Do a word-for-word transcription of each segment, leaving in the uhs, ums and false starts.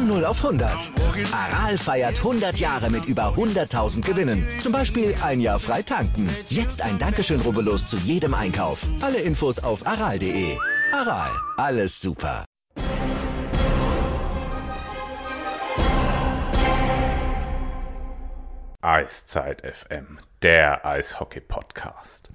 Von null auf hundert. Aral feiert hundert Jahre mit über hunderttausend Gewinnen. Zum Beispiel ein Jahr frei tanken. Jetzt ein Dankeschön, rubbellos zu jedem Einkauf. Alle Infos auf aral punkt de. Aral, alles super. Eiszeit F M, der Eishockey-Podcast.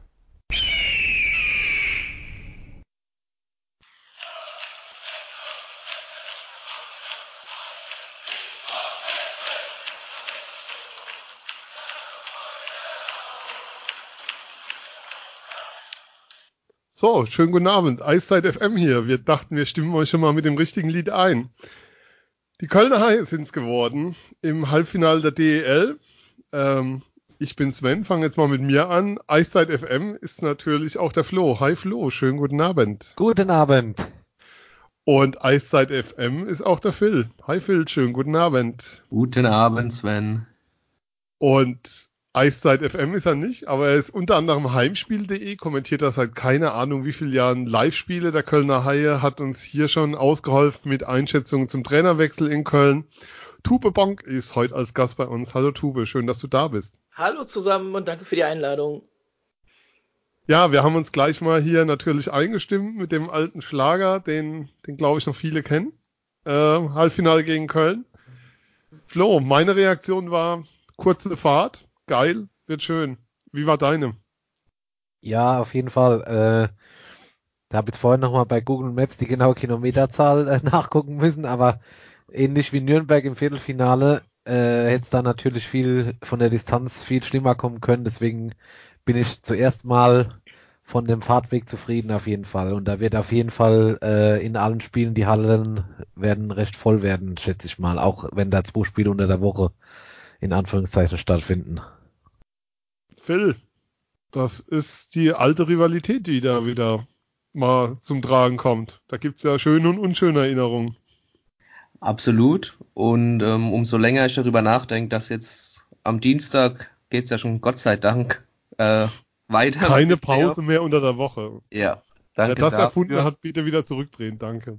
So, schönen guten Abend. Eiszeit F M hier. Wir dachten, wir stimmen euch schon mal mit dem richtigen Lied ein. Die Kölner Haie sind es geworden im Halbfinale der D E L. Ähm, ich bin Sven, fange jetzt mal mit mir an. Eiszeit F M ist natürlich auch der Flo. Hi Flo, schönen guten Abend. Guten Abend. Und Eiszeit F M ist auch der Phil. Hi Phil, schönen guten Abend. Guten Abend, Sven. Und Eiszeit F M ist er nicht, aber er ist unter anderem Heimspiel punkt de, kommentiert er seit keine Ahnung wie vielen Jahren Live-Spiele der Kölner Haie, hat uns hier schon ausgeholfen mit Einschätzungen zum Trainerwechsel in Köln. Tube Bonk ist heute als Gast bei uns. Hallo Tube, schön, dass du da bist. Hallo zusammen und danke für die Einladung. Ja, wir haben uns gleich mal hier natürlich eingestimmt mit dem alten Schlager, den, den glaube ich noch viele kennen. Äh, Halbfinale gegen Köln. Flo, meine Reaktion war kurze Fahrt. Geil, wird schön. Wie war deine? Ja, auf jeden Fall. Äh, da habe jetzt vorhin nochmal bei Google Maps die genaue Kilometerzahl äh, nachgucken müssen, aber ähnlich wie Nürnberg im Viertelfinale äh, hätte es da natürlich viel von der Distanz viel schlimmer kommen können. Deswegen bin ich zuerst mal von dem Fahrtweg zufrieden auf jeden Fall. Und da wird auf jeden Fall äh, in allen Spielen die Hallen werden recht voll werden, schätze ich mal. Auch wenn da zwei Spiele unter der Woche in Anführungszeichen stattfinden. Phil, das ist die alte Rivalität, die da wieder mal zum Tragen kommt. Da gibt es ja schöne und unschöne Erinnerungen. Absolut. Und ähm, umso länger ich darüber nachdenke, dass jetzt am Dienstag geht es ja schon Gott sei Dank äh, weiter. Keine Pause mehr unter der Woche. Ja, danke. Wer das dafür. erfunden hat, bitte wieder zurückdrehen. Danke.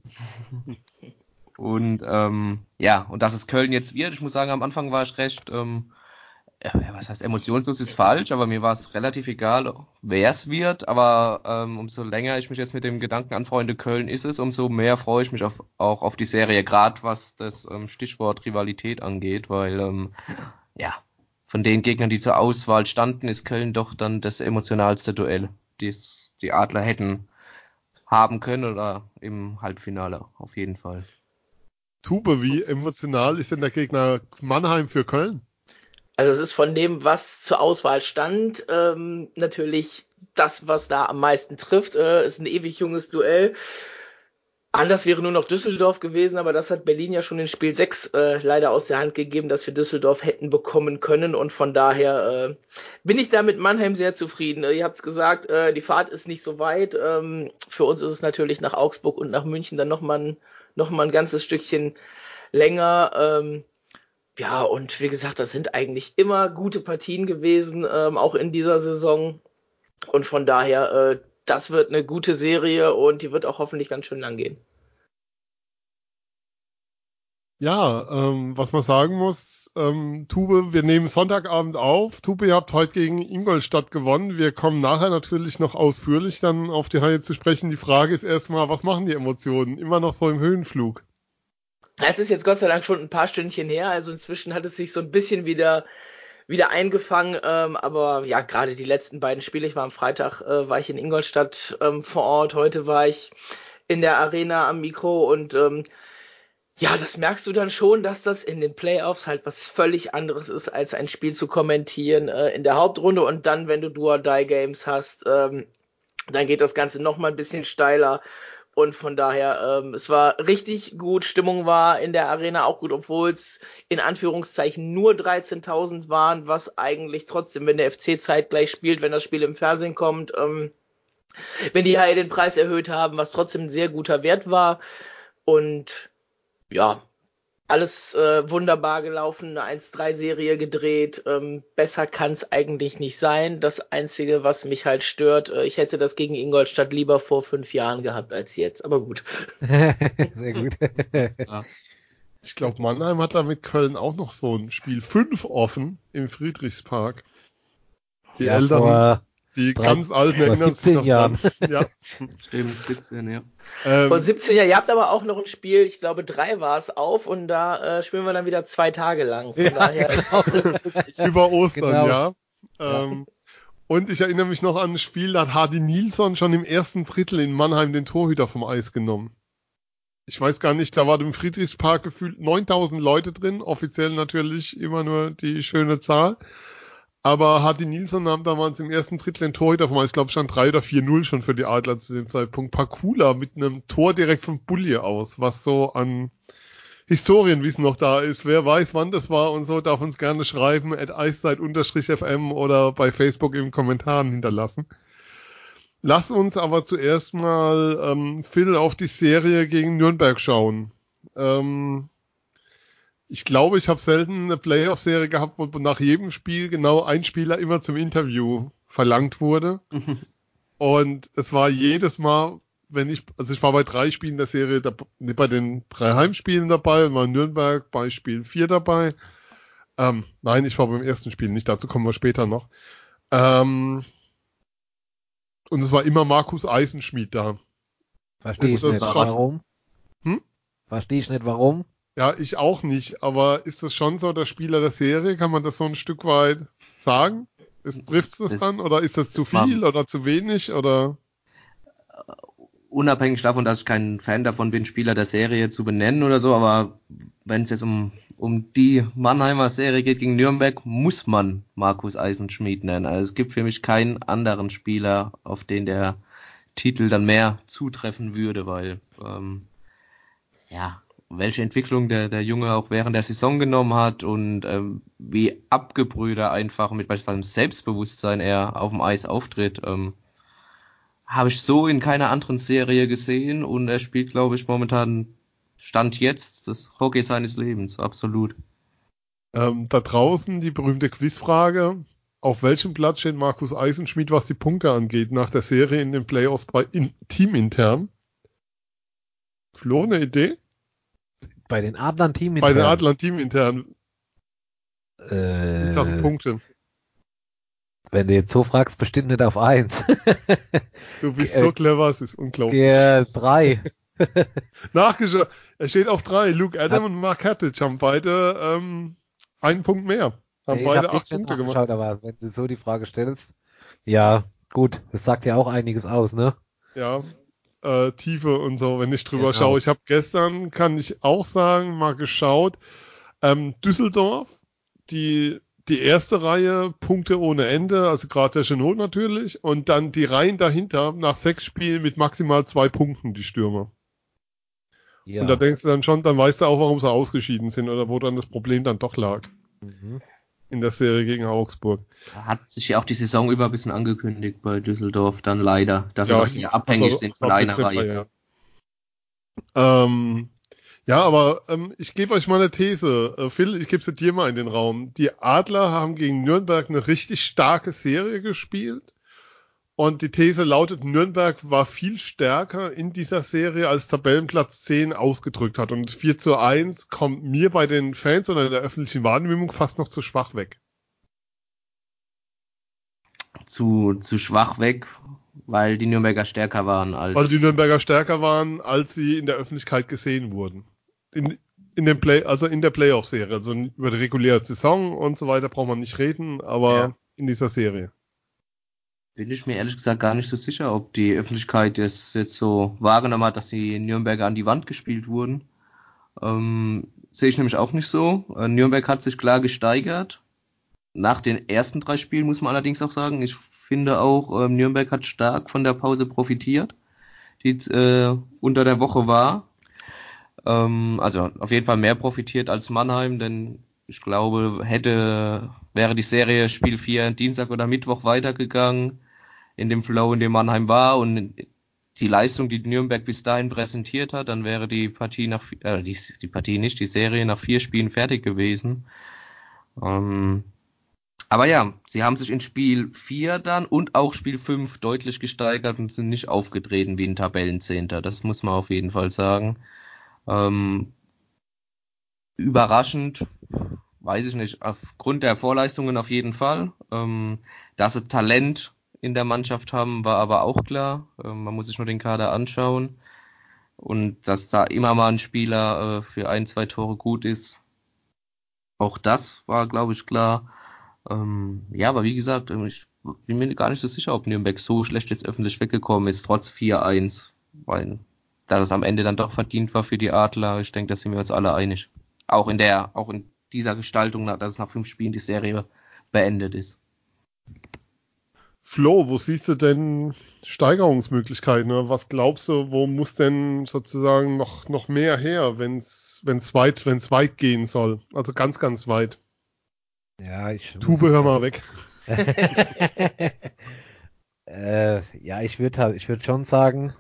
Und ähm, ja, und dass es Köln jetzt wird, ich muss sagen, am Anfang war ich recht, ähm, ja, was heißt emotionslos ist falsch, aber mir war es relativ egal, wer es wird, aber ähm, umso länger ich mich jetzt mit dem Gedanken anfreunde, Köln ist es, umso mehr freue ich mich auf, auch auf die Serie, gerade was das ähm, Stichwort Rivalität angeht, weil ähm, ja, von den Gegnern, die zur Auswahl standen, ist Köln doch dann das emotionalste Duell, das die Adler hätten haben können oder im Halbfinale auf jeden Fall. Tube, wie emotional ist denn der Gegner Mannheim für Köln? Also es ist von dem, was zur Auswahl stand, ähm, natürlich das, was da am meisten trifft. Äh, ist ein ewig junges Duell. Anders wäre nur noch Düsseldorf gewesen, aber das hat Berlin ja schon in Spiel sechs äh, leider aus der Hand gegeben, dass wir Düsseldorf hätten bekommen können. Und von daher äh, bin ich da mit Mannheim sehr zufrieden. Äh, ihr habt es gesagt, äh, die Fahrt ist nicht so weit. Ähm, für uns ist es natürlich nach Augsburg und nach München dann nochmal ein, noch mal ein ganzes Stückchen länger. Ähm, Ja, und wie gesagt, das sind eigentlich immer gute Partien gewesen, ähm, auch in dieser Saison. Und von daher, äh, das wird eine gute Serie und die wird auch hoffentlich ganz schön lang gehen. Ja, ähm, was man sagen muss, ähm, Tube, wir nehmen Sonntagabend auf. Tube, ihr habt heute gegen Ingolstadt gewonnen. Wir kommen nachher natürlich noch ausführlich dann auf die Haie zu sprechen. Die Frage ist erstmal, was machen die Emotionen? Immer noch so im Höhenflug. Es ist jetzt Gott sei Dank schon ein paar Stündchen her, also inzwischen hat es sich so ein bisschen wieder wieder eingefangen, ähm, aber ja, gerade die letzten beiden Spiele, ich war am Freitag, äh, war ich in Ingolstadt ähm, vor Ort, heute war ich in der Arena am Mikro und ähm, ja, das merkst du dann schon, dass das in den Playoffs halt was völlig anderes ist, als ein Spiel zu kommentieren äh, in der Hauptrunde und dann, wenn du Do-or-Die-Games hast, ähm, dann geht das Ganze noch mal ein bisschen steiler. Und von daher, ähm, es war richtig gut, Stimmung war in der Arena auch gut, obwohl es in Anführungszeichen nur dreizehntausend waren, was eigentlich trotzdem, wenn der F C zeitgleich spielt, wenn das Spiel im Fernsehen kommt, ähm, wenn die Haie den Preis erhöht haben, was trotzdem ein sehr guter Wert war. Und ja, alles äh, wunderbar gelaufen, eine eins drei Serie gedreht. Ähm, besser kann es eigentlich nicht sein. Das Einzige, was mich halt stört, äh, ich hätte das gegen Ingolstadt lieber vor fünf Jahren gehabt als jetzt. Aber gut. Sehr gut. Ja. Ich glaube, Mannheim hat da mit Köln auch noch so ein Spiel fünf offen im Friedrichspark. Die Ja, Eltern, vor die drei- ganz Alten vor erinnern sich siebzehn noch Jahren. dran. Ja. Stimmt, siebzehn, ja. Ähm, Vor siebzehn Jahren. Ihr habt aber auch noch ein Spiel, ich glaube drei war es, auf und da äh, spielen wir dann wieder zwei Tage lang. Von Ja, daher ist auch alles möglich. über Ostern, Genau. ja. Ja. Ähm, und ich erinnere mich noch an ein Spiel, da hat Hardy Nilsson schon im ersten Drittel in Mannheim den Torhüter vom Eis genommen. Ich weiß gar nicht, da war im Friedrichspark gefühlt neuntausend Leute drin, offiziell natürlich immer nur die schöne Zahl. Aber Hardy Nilsson nahm damals im ersten Drittel den Torhüter vom Eis, ich glaube stand drei oder vier null schon für die Adler zu dem Zeitpunkt. Pakula mit einem Tor direkt vom Bulli aus, was so an Historienwissen noch da ist. Wer weiß, wann das war und so, darf uns gerne schreiben, at eiszeit-f m oder bei Facebook in den Kommentaren hinterlassen. Lass uns aber zuerst mal, ähm, Phil, auf die Serie gegen Nürnberg schauen. Ähm, ich glaube, ich habe selten eine Playoff-Serie gehabt, wo nach jedem Spiel genau ein Spieler immer zum Interview verlangt wurde. Und es war jedes Mal, wenn ich, also ich war bei drei Spielen der Serie, da, bei den drei Heimspielen dabei und war in Nürnberg bei Spiel vier dabei. Ähm, nein, ich war beim ersten Spiel nicht, dazu kommen wir später noch. Ähm, und es war immer Markus Eisenschmied da. Verstehe ich Ist das nicht, schon- warum. Hm? Verstehe ich nicht, warum. Ja, ich auch nicht, aber ist das schon so der Spieler der Serie? Kann man das so ein Stück weit sagen? Trifft es das Das- dann? Oder ist das zu viel oder zu wenig? Oder? Unabhängig davon, dass ich kein Fan davon bin, Spieler der Serie zu benennen oder so, aber wenn es jetzt um, um die Mannheimer Serie geht gegen Nürnberg, muss man Markus Eisenschmied nennen. Also es gibt für mich keinen anderen Spieler, auf den der Titel dann mehr zutreffen würde, weil ähm, ja, welche Entwicklung der, der Junge auch während der Saison genommen hat und ähm, wie abgebrüht er einfach mit beispielsweise Selbstbewusstsein er auf dem Eis auftritt, ähm, habe ich so in keiner anderen Serie gesehen und er spielt, glaube ich, momentan Stand jetzt das Hockey seines Lebens, absolut. Ähm, da draußen die berühmte Quizfrage. Auf welchem Platz steht Markus Eisenschmied, was die Punkte angeht, nach der Serie in den Playoffs bei in, teamintern? Flo, eine Idee? Bei den Adlern Team Bei den Adlern teamintern in Sachen äh, Punkte. Wenn du jetzt so fragst, bestimmt nicht auf eins. Du bist Äh, so clever, es ist unglaublich. G drei. Nachgeschaut. Er steht auf drei. Luke Adam Hat- und Mark Hattich haben beide ähm, einen Punkt mehr. Haben Ich beide habe acht echt nicht Punkte gemacht. nachgeschaut, aber wenn du so die Frage stellst, ja, gut, das sagt ja auch einiges aus, ne? Ja, äh, Tiefe und so, wenn ich drüber Genau. schaue. Ich habe gestern, kann ich auch sagen, mal geschaut, ähm, Düsseldorf, die die erste Reihe, Punkte ohne Ende, also gerade der Chenot natürlich, und dann die Reihen dahinter nach sechs Spielen mit maximal zwei Punkten, die Stürmer. Ja. Und da denkst du dann schon, dann weißt du auch, warum sie ausgeschieden sind oder wo dann das Problem dann doch lag Mhm. in der Serie gegen Augsburg. Hat sich ja auch die Saison über ein bisschen angekündigt bei Düsseldorf, dann leider, dass sie doch sehr abhängig also sind von ab einer Dezember, Reihe. Ja, ähm, ja aber ähm, ich gebe euch mal eine These. Äh, Phil, ich gebe sie dir mal in den Raum. Die Adler haben gegen Nürnberg eine richtig starke Serie gespielt. Und die These lautet, Nürnberg war viel stärker in dieser Serie, als Tabellenplatz zehn ausgedrückt hat. Und vier zu eins kommt mir bei den Fans oder in der öffentlichen Wahrnehmung fast noch zu schwach weg. Zu, zu schwach weg, weil die Nürnberger stärker waren als. Weil die Nürnberger stärker waren, als sie in der Öffentlichkeit gesehen wurden. In, in dem Play, also in der Playoff-Serie. Also über die reguläre Saison und so weiter braucht man nicht reden, aber Ja. in dieser Serie. Bin ich mir ehrlich gesagt gar nicht so sicher, ob die Öffentlichkeit das jetzt so wahrgenommen hat, dass die Nürnberger an die Wand gespielt wurden. Ähm, sehe ich nämlich auch nicht so. Äh, Nürnberg hat sich klar gesteigert. Nach den ersten drei Spielen muss man allerdings auch sagen, ich finde auch, ähm, Nürnberg hat stark von der Pause profitiert, die äh, unter der Woche war. Ähm, also auf jeden Fall mehr profitiert als Mannheim, denn ich glaube, hätte, wäre die Serie Spiel vier Dienstag oder Mittwoch weitergegangen, in dem Flow, in dem Mannheim war und die Leistung, die Nürnberg bis dahin präsentiert hat, dann wäre die Partie nach, äh, die, die Partie nicht, die Serie nach vier Spielen fertig gewesen. Ähm, aber ja, sie haben sich in Spiel vier dann und auch Spiel fünf deutlich gesteigert und sind nicht aufgetreten wie ein Tabellenzehnter. Das muss man auf jeden Fall sagen. Ähm, überraschend, weiß ich nicht, aufgrund der Vorleistungen auf jeden Fall. Ähm, dass sie Talent in der Mannschaft haben, war aber auch klar. Ähm, man muss sich nur den Kader anschauen. Und dass da immer mal ein Spieler äh, für ein, zwei Tore gut ist, auch das war, glaube ich, klar. Ähm, ja, aber wie gesagt, ich bin mir gar nicht so sicher, ob Nürnberg so schlecht jetzt öffentlich weggekommen ist, trotz vier eins, weil da das am Ende dann doch verdient war für die Adler. Ich denke, da sind wir uns alle einig. Auch in der, auch in dieser Gestaltung, dass es nach fünf Spielen die Serie beendet ist. Flo, wo siehst du denn Steigerungsmöglichkeiten? Oder was glaubst du, wo muss denn sozusagen noch, noch mehr her, wenn es weit, wenn's weit gehen soll? Also ganz, ganz weit. Ja, ich muss Tube, hör mal weg. äh, ja, ich würde halt, ich würde schon sagen,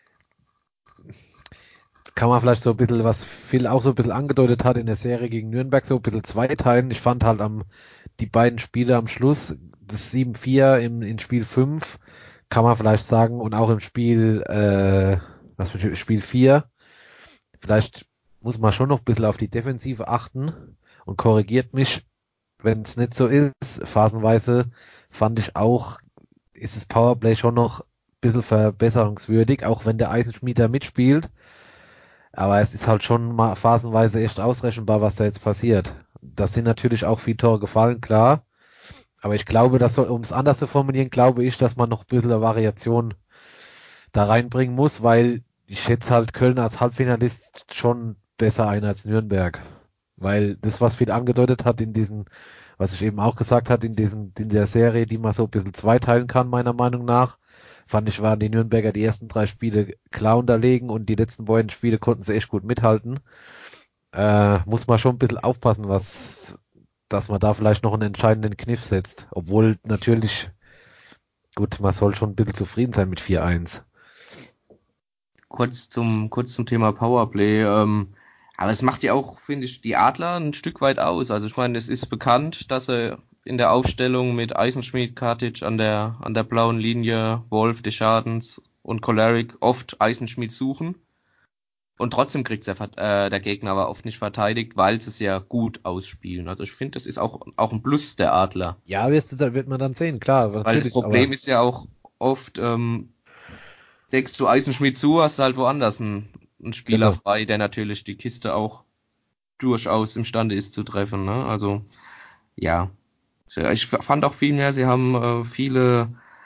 das kann man vielleicht so ein bisschen, was Phil auch so ein bisschen angedeutet hat in der Serie gegen Nürnberg, so ein bisschen zweiteilen. Ich fand halt am, die beiden Spiele am Schluss, das sieben vier im, in Spiel fünf, kann man vielleicht sagen, und auch im Spiel, äh, was für Spiel vier, vielleicht muss man schon noch ein bisschen auf die Defensive achten und korrigiert mich, wenn es nicht so ist. Phasenweise fand ich auch, ist das Powerplay schon noch ein bisschen verbesserungswürdig, auch wenn der Eisenschmied da mitspielt. Aber es ist halt schon mal phasenweise echt ausrechenbar, was da jetzt passiert. Da sind natürlich auch viele Tore gefallen, klar. Aber ich glaube, dass, um es anders zu formulieren, glaube ich, dass man noch ein bisschen eine Variation da reinbringen muss, weil ich schätze halt Köln als Halbfinalist schon besser ein als Nürnberg. Weil das, was viel angedeutet hat in diesen, was ich eben auch gesagt hat, in diesen, in der Serie, die man so ein bisschen zweiteilen kann, meiner Meinung nach, fand ich, waren die Nürnberger die ersten drei Spiele klar unterlegen und die letzten beiden Spiele konnten sie echt gut mithalten. Äh, muss man schon ein bisschen aufpassen, was, dass man da vielleicht noch einen entscheidenden Kniff setzt. Obwohl natürlich, gut, man soll schon ein bisschen zufrieden sein mit vier eins. Kurz zum, kurz zum Thema Powerplay. Ähm, aber es macht ja auch, finde ich, die Adler ein Stück weit aus. Also ich meine, es ist bekannt, dass sie in der Aufstellung mit Eisenschmied, Kartic an der, an der blauen Linie, Wolf, Deschadens und Kolarek oft Eisenschmied suchen. Und trotzdem kriegt der, äh, der Gegner aber oft nicht verteidigt, weil sie es ja gut ausspielen. Also ich finde, das ist auch, auch ein Plus der Adler. Ja, wirst du, da wird man dann sehen, klar. Weil das Problem aber ist ja auch oft, ähm, deckst du Eisenschmied zu, hast du halt woanders einen, einen Spieler Genau. frei, der natürlich die Kiste auch durchaus imstande ist zu treffen. Ne? Also ja, ich fand auch viel mehr, sie haben äh, viele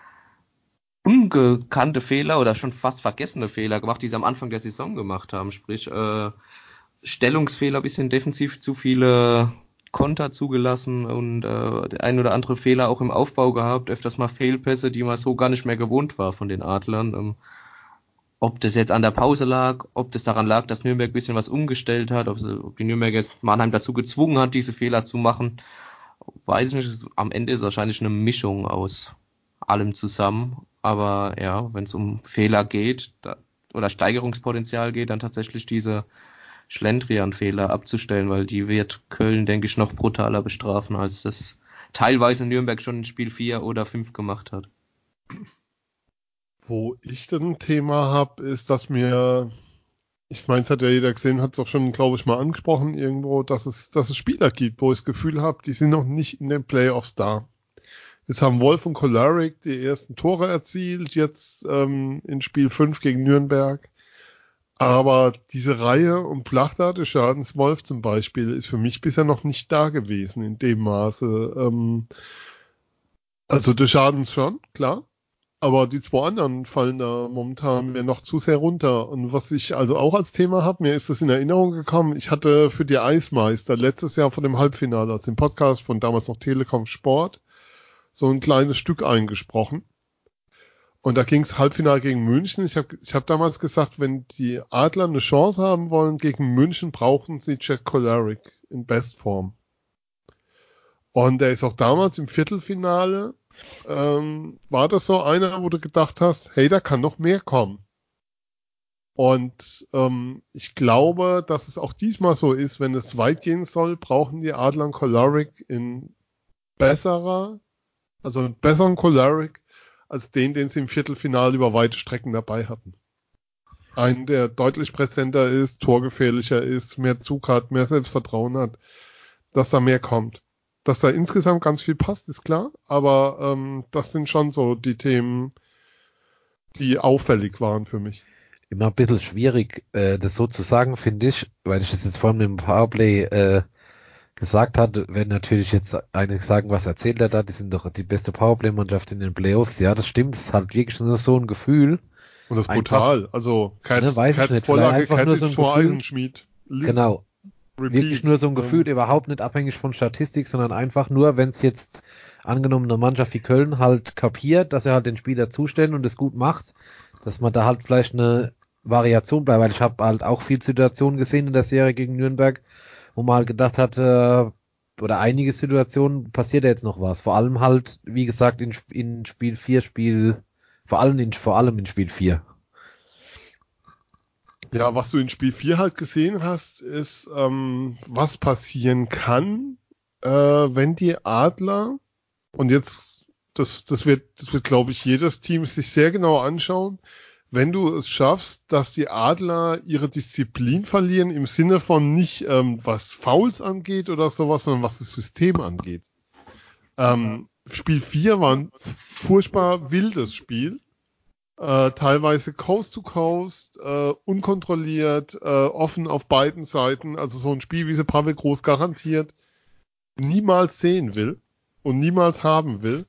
ungekannte Fehler oder schon fast vergessene Fehler gemacht, die sie am Anfang der Saison gemacht haben. Sprich, äh, Stellungsfehler, bisschen defensiv zu viele Konter zugelassen und äh, der ein oder andere Fehler auch im Aufbau gehabt, öfters mal Fehlpässe, die man so gar nicht mehr gewohnt war von den Adlern. Ähm, ob das jetzt an der Pause lag, ob das daran lag, dass Nürnberg ein bisschen was umgestellt hat, ob, sie, ob die Nürnberg jetzt Mannheim dazu gezwungen hat, diese Fehler zu machen, weiß ich nicht. Am Ende ist es wahrscheinlich eine Mischung aus allem zusammen. Aber ja, wenn es um Fehler geht da, oder Steigerungspotenzial geht, dann tatsächlich diese Schlendrian-Fehler abzustellen, weil die wird Köln, denke ich, noch brutaler bestrafen, als das teilweise Nürnberg schon in Spiel vier oder fünf gemacht hat. Wo ich dann ein Thema habe, ist, dass mir, ich meine, es hat ja jeder gesehen, hat es auch schon, glaube ich, mal angesprochen irgendwo, dass es, dass es Spieler gibt, wo ich das Gefühl habe, die sind noch nicht in den Playoffs da. Jetzt haben Wolf und Kolarek die ersten Tore erzielt, jetzt ähm, in Spiel fünf gegen Nürnberg. Aber diese Reihe um Plachter, Deschadens, Wolf zum Beispiel, ist für mich bisher noch nicht da gewesen in dem Maße. Ähm, also Deschadens schon, klar. Aber die zwei anderen fallen da momentan mir noch zu sehr runter. Und was ich also auch als Thema habe, mir ist das in Erinnerung gekommen, ich hatte für die Eismeister letztes Jahr vor dem Halbfinale, also im Podcast von damals noch Telekom Sport, so ein kleines Stück eingesprochen. Und da ging es Halbfinale gegen München. Ich habe ich hab damals gesagt, wenn die Adler eine Chance haben wollen gegen München, brauchen sie Jet Kolarek in Bestform. Und der ist auch damals im Viertelfinale, ähm, war das so einer, wo du gedacht hast, hey, da kann noch mehr kommen. Und ähm, ich glaube, dass es auch diesmal so ist, wenn es weit gehen soll, brauchen die Adler Kolarek in besserer, also einen besseren Kolarek, als den, den sie im Viertelfinale über weite Strecken dabei hatten. einen, der deutlich präsenter ist, torgefährlicher ist, mehr Zug hat, mehr Selbstvertrauen hat, dass da mehr kommt. Dass da insgesamt ganz viel passt, ist klar, aber ähm, das sind schon so die Themen, die auffällig waren für mich. Immer ein bisschen schwierig, äh, das so zu sagen, finde ich, weil ich das jetzt vorhin mit dem Powerplay äh, gesagt hatte, wenn natürlich jetzt einige sagen, was erzählt er da, die sind doch die beste Powerplay-Mannschaft in den Playoffs. Ja, das stimmt, es ist halt wirklich nur so ein Gefühl. Und das ist Einfach, brutal. Also Cat, ne, weiß ich Cat nicht, Vorlage, vielleicht einfach Cat nur so ein vor Gefühl. Eisenschmied. List, Genau. Repeat. Wirklich nur so ein Gefühl, Ähm, überhaupt nicht abhängig von Statistik, sondern einfach nur, wenn es jetzt angenommen eine Mannschaft wie Köln halt kapiert, dass er halt den Spieler zustellen und es gut macht, dass man da halt vielleicht eine Variation bleibt, weil ich habe halt auch viel Situationen gesehen in der Serie gegen Nürnberg, wo man halt gedacht hat, äh, oder einige Situationen passiert da jetzt noch was. Vor allem halt, wie gesagt, in, in Spiel vier, Spiel, vor allem in, vor allem in Spiel vier. Ja, was du in Spiel vier halt gesehen hast, ist, ähm, was passieren kann, äh, wenn die Adler, und jetzt, das, das wird, das wird, glaube ich, jedes Team sich sehr genau anschauen, wenn du es schaffst, dass die Adler ihre Disziplin verlieren, im Sinne von nicht, ähm, was Fouls angeht oder sowas, sondern was das System angeht. Ähm, Spiel vier war ein furchtbar wildes Spiel. Äh, teilweise Coast to Coast, äh, unkontrolliert, äh, offen auf beiden Seiten. Also so ein Spiel, wie sie Pavel Groß garantiert niemals sehen will und niemals haben will.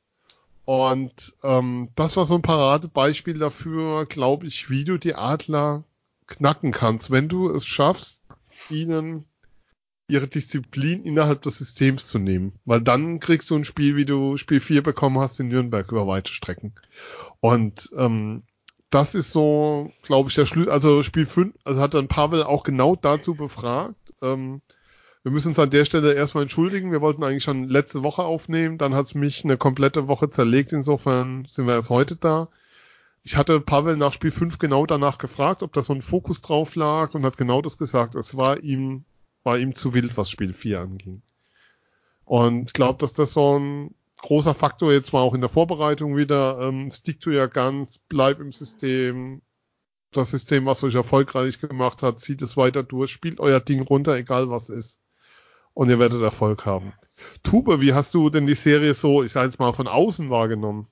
Und ähm, das war so ein Paradebeispiel dafür, glaube ich, wie du die Adler knacken kannst, wenn du es schaffst, ihnen ihre Disziplin innerhalb des Systems zu nehmen. Weil dann kriegst du ein Spiel, wie du Spiel vier bekommen hast in Nürnberg über weite Strecken. Und ähm, das ist so, glaube ich, der Schlüssel. Also Spiel fünf, also hat dann Pavel auch genau dazu befragt. Ähm, wir müssen uns an der Stelle erstmal entschuldigen. Wir wollten eigentlich schon letzte Woche aufnehmen. Dann hat es mich eine komplette Woche zerlegt. Insofern sind wir erst heute da. Ich hatte Pavel nach Spiel fünf genau danach gefragt, ob da so ein Fokus drauf lag und hat genau das gesagt. Es war ihm, war ihm zu wild, was Spiel vier anging. Und ich glaube, dass das so ein großer Faktor jetzt war auch in der Vorbereitung wieder. Ähm, stick to your guns, bleib im System. Das System, was euch erfolgreich gemacht hat, zieht es weiter durch, spielt euer Ding runter, egal was ist. Und ihr werdet Erfolg haben. Tube, wie hast du denn die Serie so, ich sage jetzt mal, von außen wahrgenommen?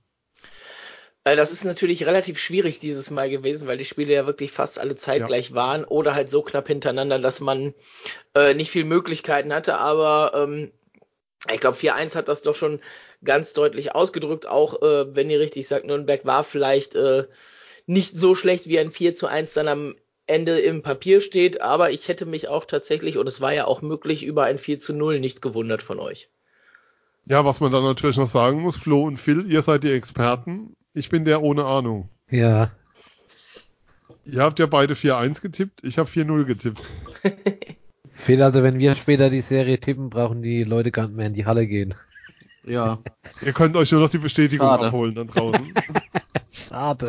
Das ist natürlich relativ schwierig dieses Mal gewesen, weil die Spiele ja wirklich fast alle zeitgleich ja. waren oder halt so knapp hintereinander, dass man äh, nicht viel Möglichkeiten hatte. Aber ähm, ich glaube, vier eins hat das doch schon ganz deutlich ausgedrückt. Auch äh, wenn ihr richtig sagt, Nürnberg war vielleicht äh, nicht so schlecht, wie ein vier zu eins dann am Ende im Papier steht. Aber ich hätte mich auch tatsächlich, und es war ja auch möglich, über ein vier zu null nicht gewundert von euch. Ja, was man dann natürlich noch sagen muss, Flo und Phil, ihr seid die Experten. Ich bin der ohne Ahnung. Ja. Ihr habt ja beide vier eins getippt, ich habe vier null getippt. Phil, also wenn wir später die Serie tippen, brauchen die Leute gar nicht mehr in die Halle gehen. Ja. Ihr könnt euch nur noch die Bestätigung Schade. abholen dann draußen. Schade.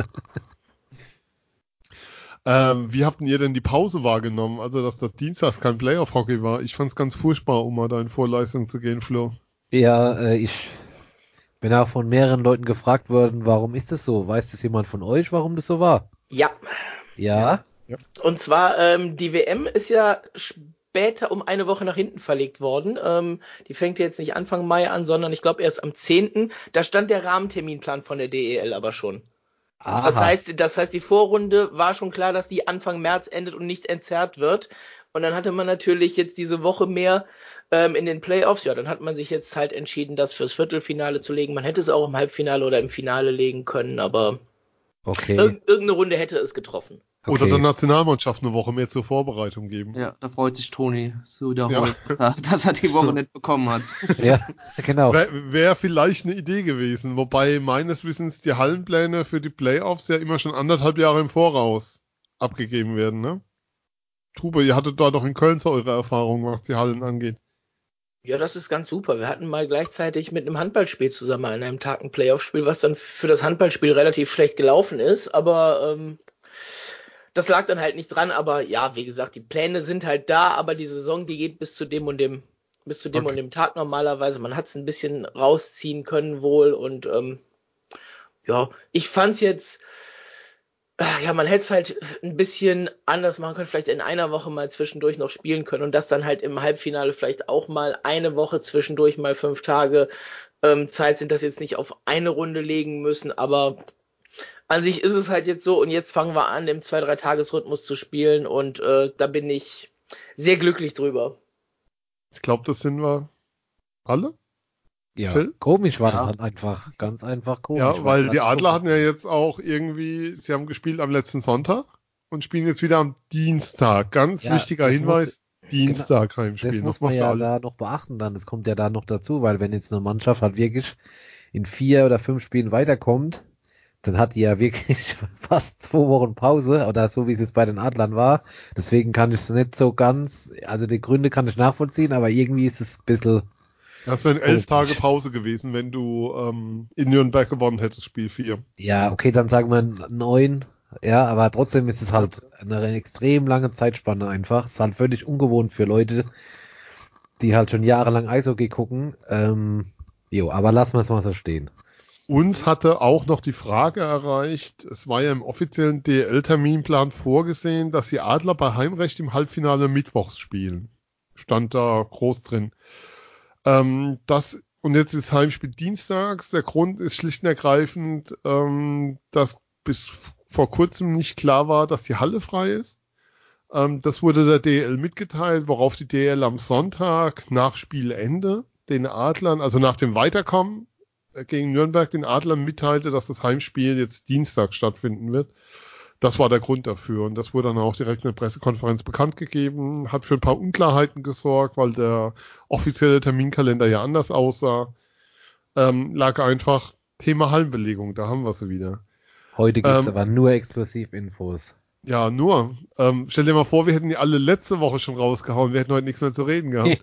Ähm, wie habt ihr denn die Pause wahrgenommen? Also, dass das Dienstags kein Playoff-Hockey war. Ich fand's ganz furchtbar, um mal da in Vorleistung zu gehen, Flo. Ja, äh, ich bin auch von mehreren Leuten gefragt worden, warum ist das so? Weiß das jemand von euch, warum das so war? Ja. Ja? Ja. Und zwar, ähm, die W M ist ja später um eine Woche nach hinten verlegt worden. Ähm, die fängt jetzt nicht Anfang Mai an, sondern ich glaube erst am zehnten Da stand der Rahmenterminplan von der D E L aber schon. Aha. Das heißt, das heißt, die Vorrunde war schon klar, dass die Anfang März endet und nicht entzerrt wird. Und dann hatte man natürlich jetzt diese Woche mehr ähm, in den Playoffs. Ja, dann hat man sich jetzt halt entschieden, das fürs Viertelfinale zu legen. Man hätte es auch im Halbfinale oder im Finale legen können, aber okay. irg- irgendeine Runde hätte es getroffen. Oder Okay. der Nationalmannschaft eine Woche mehr zur Vorbereitung geben. Ja, da freut sich Toni zu wiederholen, Ja. dass, er, dass er die Woche nicht bekommen hat. Ja, genau. Wäre wär vielleicht eine Idee gewesen, wobei meines Wissens die Hallenpläne für die Playoffs ja immer schon anderthalb Jahre im Voraus abgegeben werden, ne? Tube, ihr hattet da doch in Köln so eure Erfahrungen, was die Hallen angeht. Ja, das ist ganz super. Wir hatten mal gleichzeitig mit einem Handballspiel zusammen an einem Tag ein Playoff-Spiel, was dann für das Handballspiel relativ schlecht gelaufen ist, aber ähm, das lag dann halt nicht dran. Aber ja, wie gesagt, die Pläne sind halt da, aber die Saison, die geht bis zu dem und dem, bis zu dem Okay. und dem Tag normalerweise. Man hat es ein bisschen rausziehen können wohl und ähm, ja, ich fand's jetzt Ja, man hätte es halt ein bisschen anders machen können, vielleicht in einer Woche mal zwischendurch noch spielen können und das dann halt im Halbfinale vielleicht auch mal eine Woche zwischendurch mal fünf Tage ähm, Zeit sind, das jetzt nicht auf eine Runde legen müssen, aber an sich ist es halt jetzt so und jetzt fangen wir an, im zwei drei Tagesrhythmus zu spielen und äh, da bin ich sehr glücklich drüber. Ich glaube, das sind wir alle. Ja, Phil? komisch war Ja. das halt einfach. Ganz einfach komisch. Ja, weil es die halt Adler so- hatten ja jetzt auch irgendwie, sie haben gespielt am letzten Sonntag und spielen jetzt wieder am Dienstag. Ganz Ja, wichtiger das muss- Hinweis, Dienstag Das Heimspiel. muss Nochmal man für ja alle. da noch beachten dann. Das kommt ja da noch dazu, weil wenn jetzt eine Mannschaft halt wirklich in vier oder fünf Spielen weiterkommt, dann hat die ja wirklich fast zwei Wochen Pause oder so wie es jetzt bei den Adlern war. Deswegen kann ich es nicht so ganz, also die Gründe kann ich nachvollziehen, aber irgendwie ist es ein bisschen, Das wären elf Komisch. Tage Pause gewesen, wenn du ähm, in Nürnberg gewonnen hättest, Spiel vier. ja, okay, dann sagen wir neun, ja, aber trotzdem ist es halt eine extrem lange Zeitspanne einfach. Es ist halt völlig ungewohnt für Leute, die halt schon jahrelang Eishockey gucken. Ähm, jo, aber lassen wir es mal so stehen. Uns hatte auch noch die Frage erreicht, es war ja im offiziellen D L Terminplan vorgesehen, dass die Adler bei Heimrecht im Halbfinale mittwochs spielen. Stand da groß drin. Ähm, das, und jetzt ist Heimspiel dienstags. Der Grund ist schlicht und ergreifend, ähm, dass bis vor kurzem nicht klar war, dass die Halle frei ist. Ähm, das wurde der D L mitgeteilt, worauf die D L am Sonntag nach Spielende den Adlern, also nach dem Weiterkommen äh, gegen Nürnberg, den Adlern mitteilte, dass das Heimspiel jetzt Dienstag stattfinden wird. Das war der Grund dafür und das wurde dann auch direkt in der Pressekonferenz bekannt gegeben, hat für ein paar Unklarheiten gesorgt, weil der offizielle Terminkalender ja anders aussah. Ähm, lag einfach Thema Hallenbelegung, da haben wir sie wieder. Heute gibt's Ähm, aber nur Exklusivinfos. Ja, nur. Ähm, stell dir mal vor, wir hätten die alle letzte Woche schon rausgehauen, wir hätten heute nichts mehr zu reden gehabt.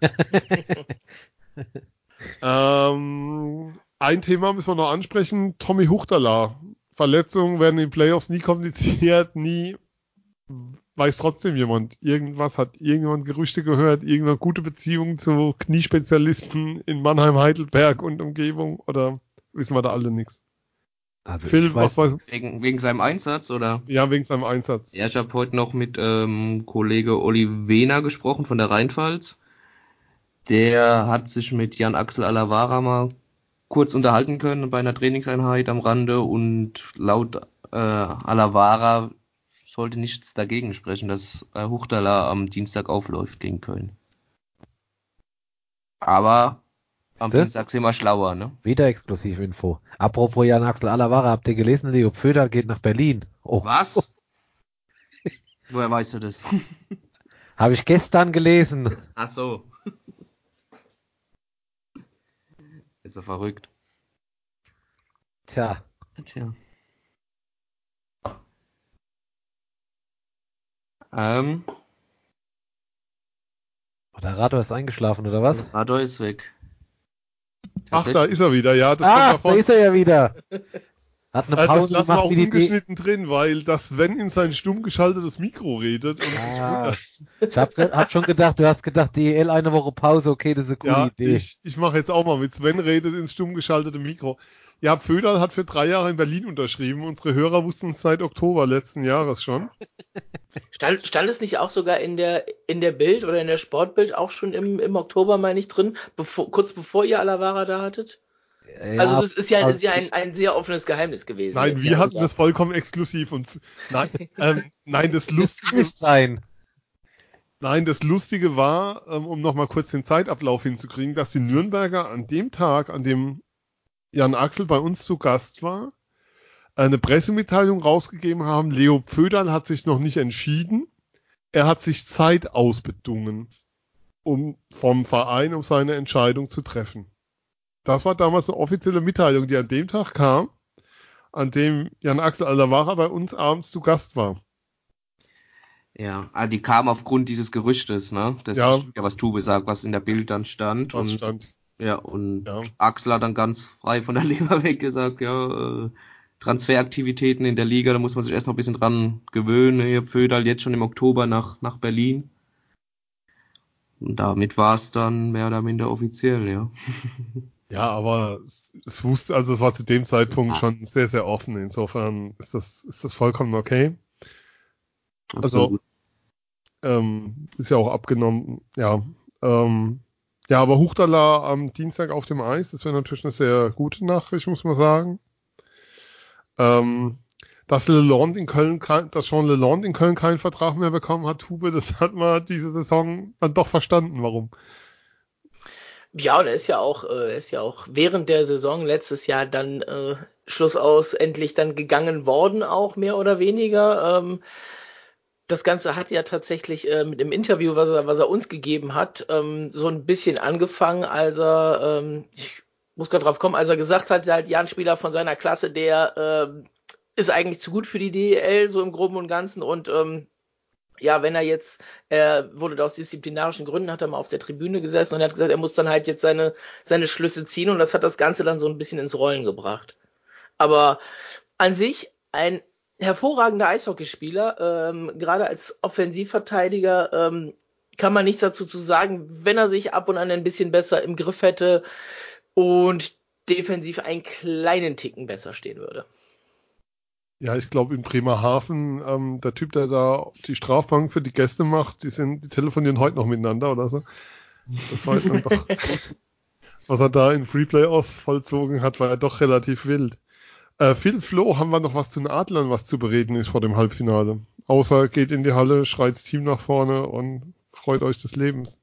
ähm, ein Thema müssen wir noch ansprechen, Tommy Huchtala. Verletzungen werden in den Playoffs nie kommuniziert, nie weiß trotzdem jemand. Irgendwas hat irgendjemand Gerüchte gehört, irgendeine gute Beziehung zu Kniespezialisten in Mannheim, Heidelberg und Umgebung oder wissen wir da alle nichts? Also Phil, ich weiß, was weiß Wegen, wegen seinem Einsatz, oder? Ja, wegen seinem Einsatz. Ja, ich habe heute noch mit ähm, Kollege Olli Wehner gesprochen von der Rheinpfalz. Der hat sich mit Jan-Axel Alavara mal kurz unterhalten können bei einer Trainingseinheit am Rande und laut äh, Alavara sollte nichts dagegen sprechen, dass äh, Huchtala am Dienstag aufläuft gegen Köln. Aber am Siehste? Dienstag sind wir schlauer, ne? wieder Exklusivinfo. Apropos Jan Axel Alavara, habt ihr gelesen, Leo Pföderl geht nach Berlin. Oh, Was? Woher weißt du das? habe ich gestern gelesen. Ach so. Ist er verrückt. Tja, Tja. Ähm, der Rador ist eingeschlafen, oder was? Rador ist weg. Ach, da ist er wieder, ja. Das Ah, kommt da davon. ist er ja wieder. Hat eine Äh, das Pause lassen wir gemacht auch wie die D- ungeschnitten drin, weil das Sven in sein stumm geschaltetes Mikro redet. Und Ah, ich hab, ge- hab schon gedacht, du hast gedacht, D L eine Woche Pause, okay, das ist eine coole ja, Idee. ich, ich mache jetzt auch mal mit. Sven redet ins stumm geschaltete Mikro. Ja, Pföderl hat für drei Jahre in Berlin unterschrieben. Unsere Hörer wussten es seit Oktober letzten Jahres schon. Stand, stand es nicht auch sogar in der in der Bild oder in der Sportbild auch schon im, im Oktober, meine ich, drin, bevor, kurz bevor ihr Alavara da hattet? Ja, Also es ist, ist ja, also ist ja ein, ein sehr offenes Geheimnis gewesen. Nein, jetzt, wir ja, hatten du das sagst. vollkommen exklusiv. Und nein, ähm, nein, das das kann Lustige, nicht sein. nein, das Lustige war, ähm, um nochmal kurz den Zeitablauf hinzukriegen, dass die Nürnberger an dem Tag, an dem Jan Axel bei uns zu Gast war, eine Pressemitteilung rausgegeben haben. Leo Pföderl hat sich noch nicht entschieden. Er hat sich Zeit ausbedungen, um vom Verein, um seine Entscheidung zu treffen. Das war damals eine offizielle Mitteilung, die an dem Tag kam, an dem Jan Axel Alavara bei uns abends zu Gast war. Ja, ah, die kam aufgrund dieses Gerüchtes, ne? Das Ja. stimmt ja, was Tube sagt, was in der Bild dann stand. Was und stand. ja, und Ja. Axel hat dann ganz frei von der Leber weg gesagt, ja, äh, Transferaktivitäten in der Liga, da muss man sich erst noch ein bisschen dran gewöhnen. Ihr Pföderl jetzt schon im Oktober nach, nach Berlin. Und damit war es dann mehr oder minder offiziell, ja. Ja, aber es wusste, also es war zu dem Zeitpunkt schon sehr, sehr offen. Insofern ist das, ist das vollkommen okay. Absolut. Also, ähm, ist ja auch abgenommen, ja. Ähm, ja, aber Huchtala am Dienstag auf dem Eis, das wäre natürlich eine sehr gute Nachricht, muss man sagen. Ähm, dass Lalonde in Köln, kein, dass Jean Lalonde in Köln keinen Vertrag mehr bekommen hat, Hube, das hat man diese Saison dann doch verstanden, warum. Ja, und er ist ja auch, äh, er ist ja auch während der Saison letztes Jahr dann äh, schlussaus endlich dann gegangen worden, auch mehr oder weniger. Ähm, das Ganze hat ja tatsächlich äh, mit dem Interview, was er, was er uns gegeben hat, ähm, so ein bisschen angefangen, als er, ähm, ich muss gerade drauf kommen, als er gesagt hat, halt, ja, ein Spieler von seiner Klasse, der ähm, ist eigentlich zu gut für die D E L, so im Groben und Ganzen. Und ähm, ja, wenn er jetzt, er wurde da aus disziplinarischen Gründen, hat er mal auf der Tribüne gesessen und er hat gesagt, er muss dann halt jetzt seine, seine Schlüsse ziehen und das hat das Ganze dann so ein bisschen ins Rollen gebracht. Aber an sich ein hervorragender Eishockeyspieler, ähm, gerade als Offensivverteidiger, ähm, kann man nichts dazu zu sagen, wenn er sich ab und an ein bisschen besser im Griff hätte und defensiv einen kleinen Ticken besser stehen würde. Ja, ich glaube in Bremerhaven, ähm, der Typ, der da die Strafbank für die Gäste macht, die sind, die telefonieren heute noch miteinander oder so. Das war dann doch, was er da in Freeplay aus vollzogen hat, war ja doch relativ wild. Äh, Phil Flo, haben wir noch was zu den Adlern, was zu bereden ist vor dem Halbfinale? Außer geht in die Halle, schreit das Team nach vorne und freut euch des Lebens.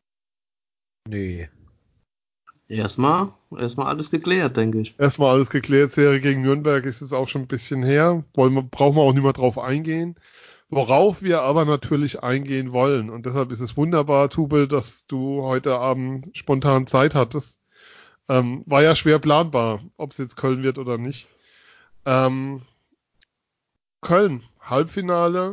Nee. Erstmal, erstmal alles geklärt, denke ich. Erstmal alles geklärt, Serie gegen Nürnberg ist es auch schon ein bisschen her. Wollen wir, brauchen wir auch nicht mehr drauf eingehen. Worauf wir aber natürlich eingehen wollen. Und deshalb ist es wunderbar, Tube, dass du heute Abend spontan Zeit hattest. Ähm, war ja schwer planbar, ob es jetzt Köln wird oder nicht. Ähm, Köln, Halbfinale.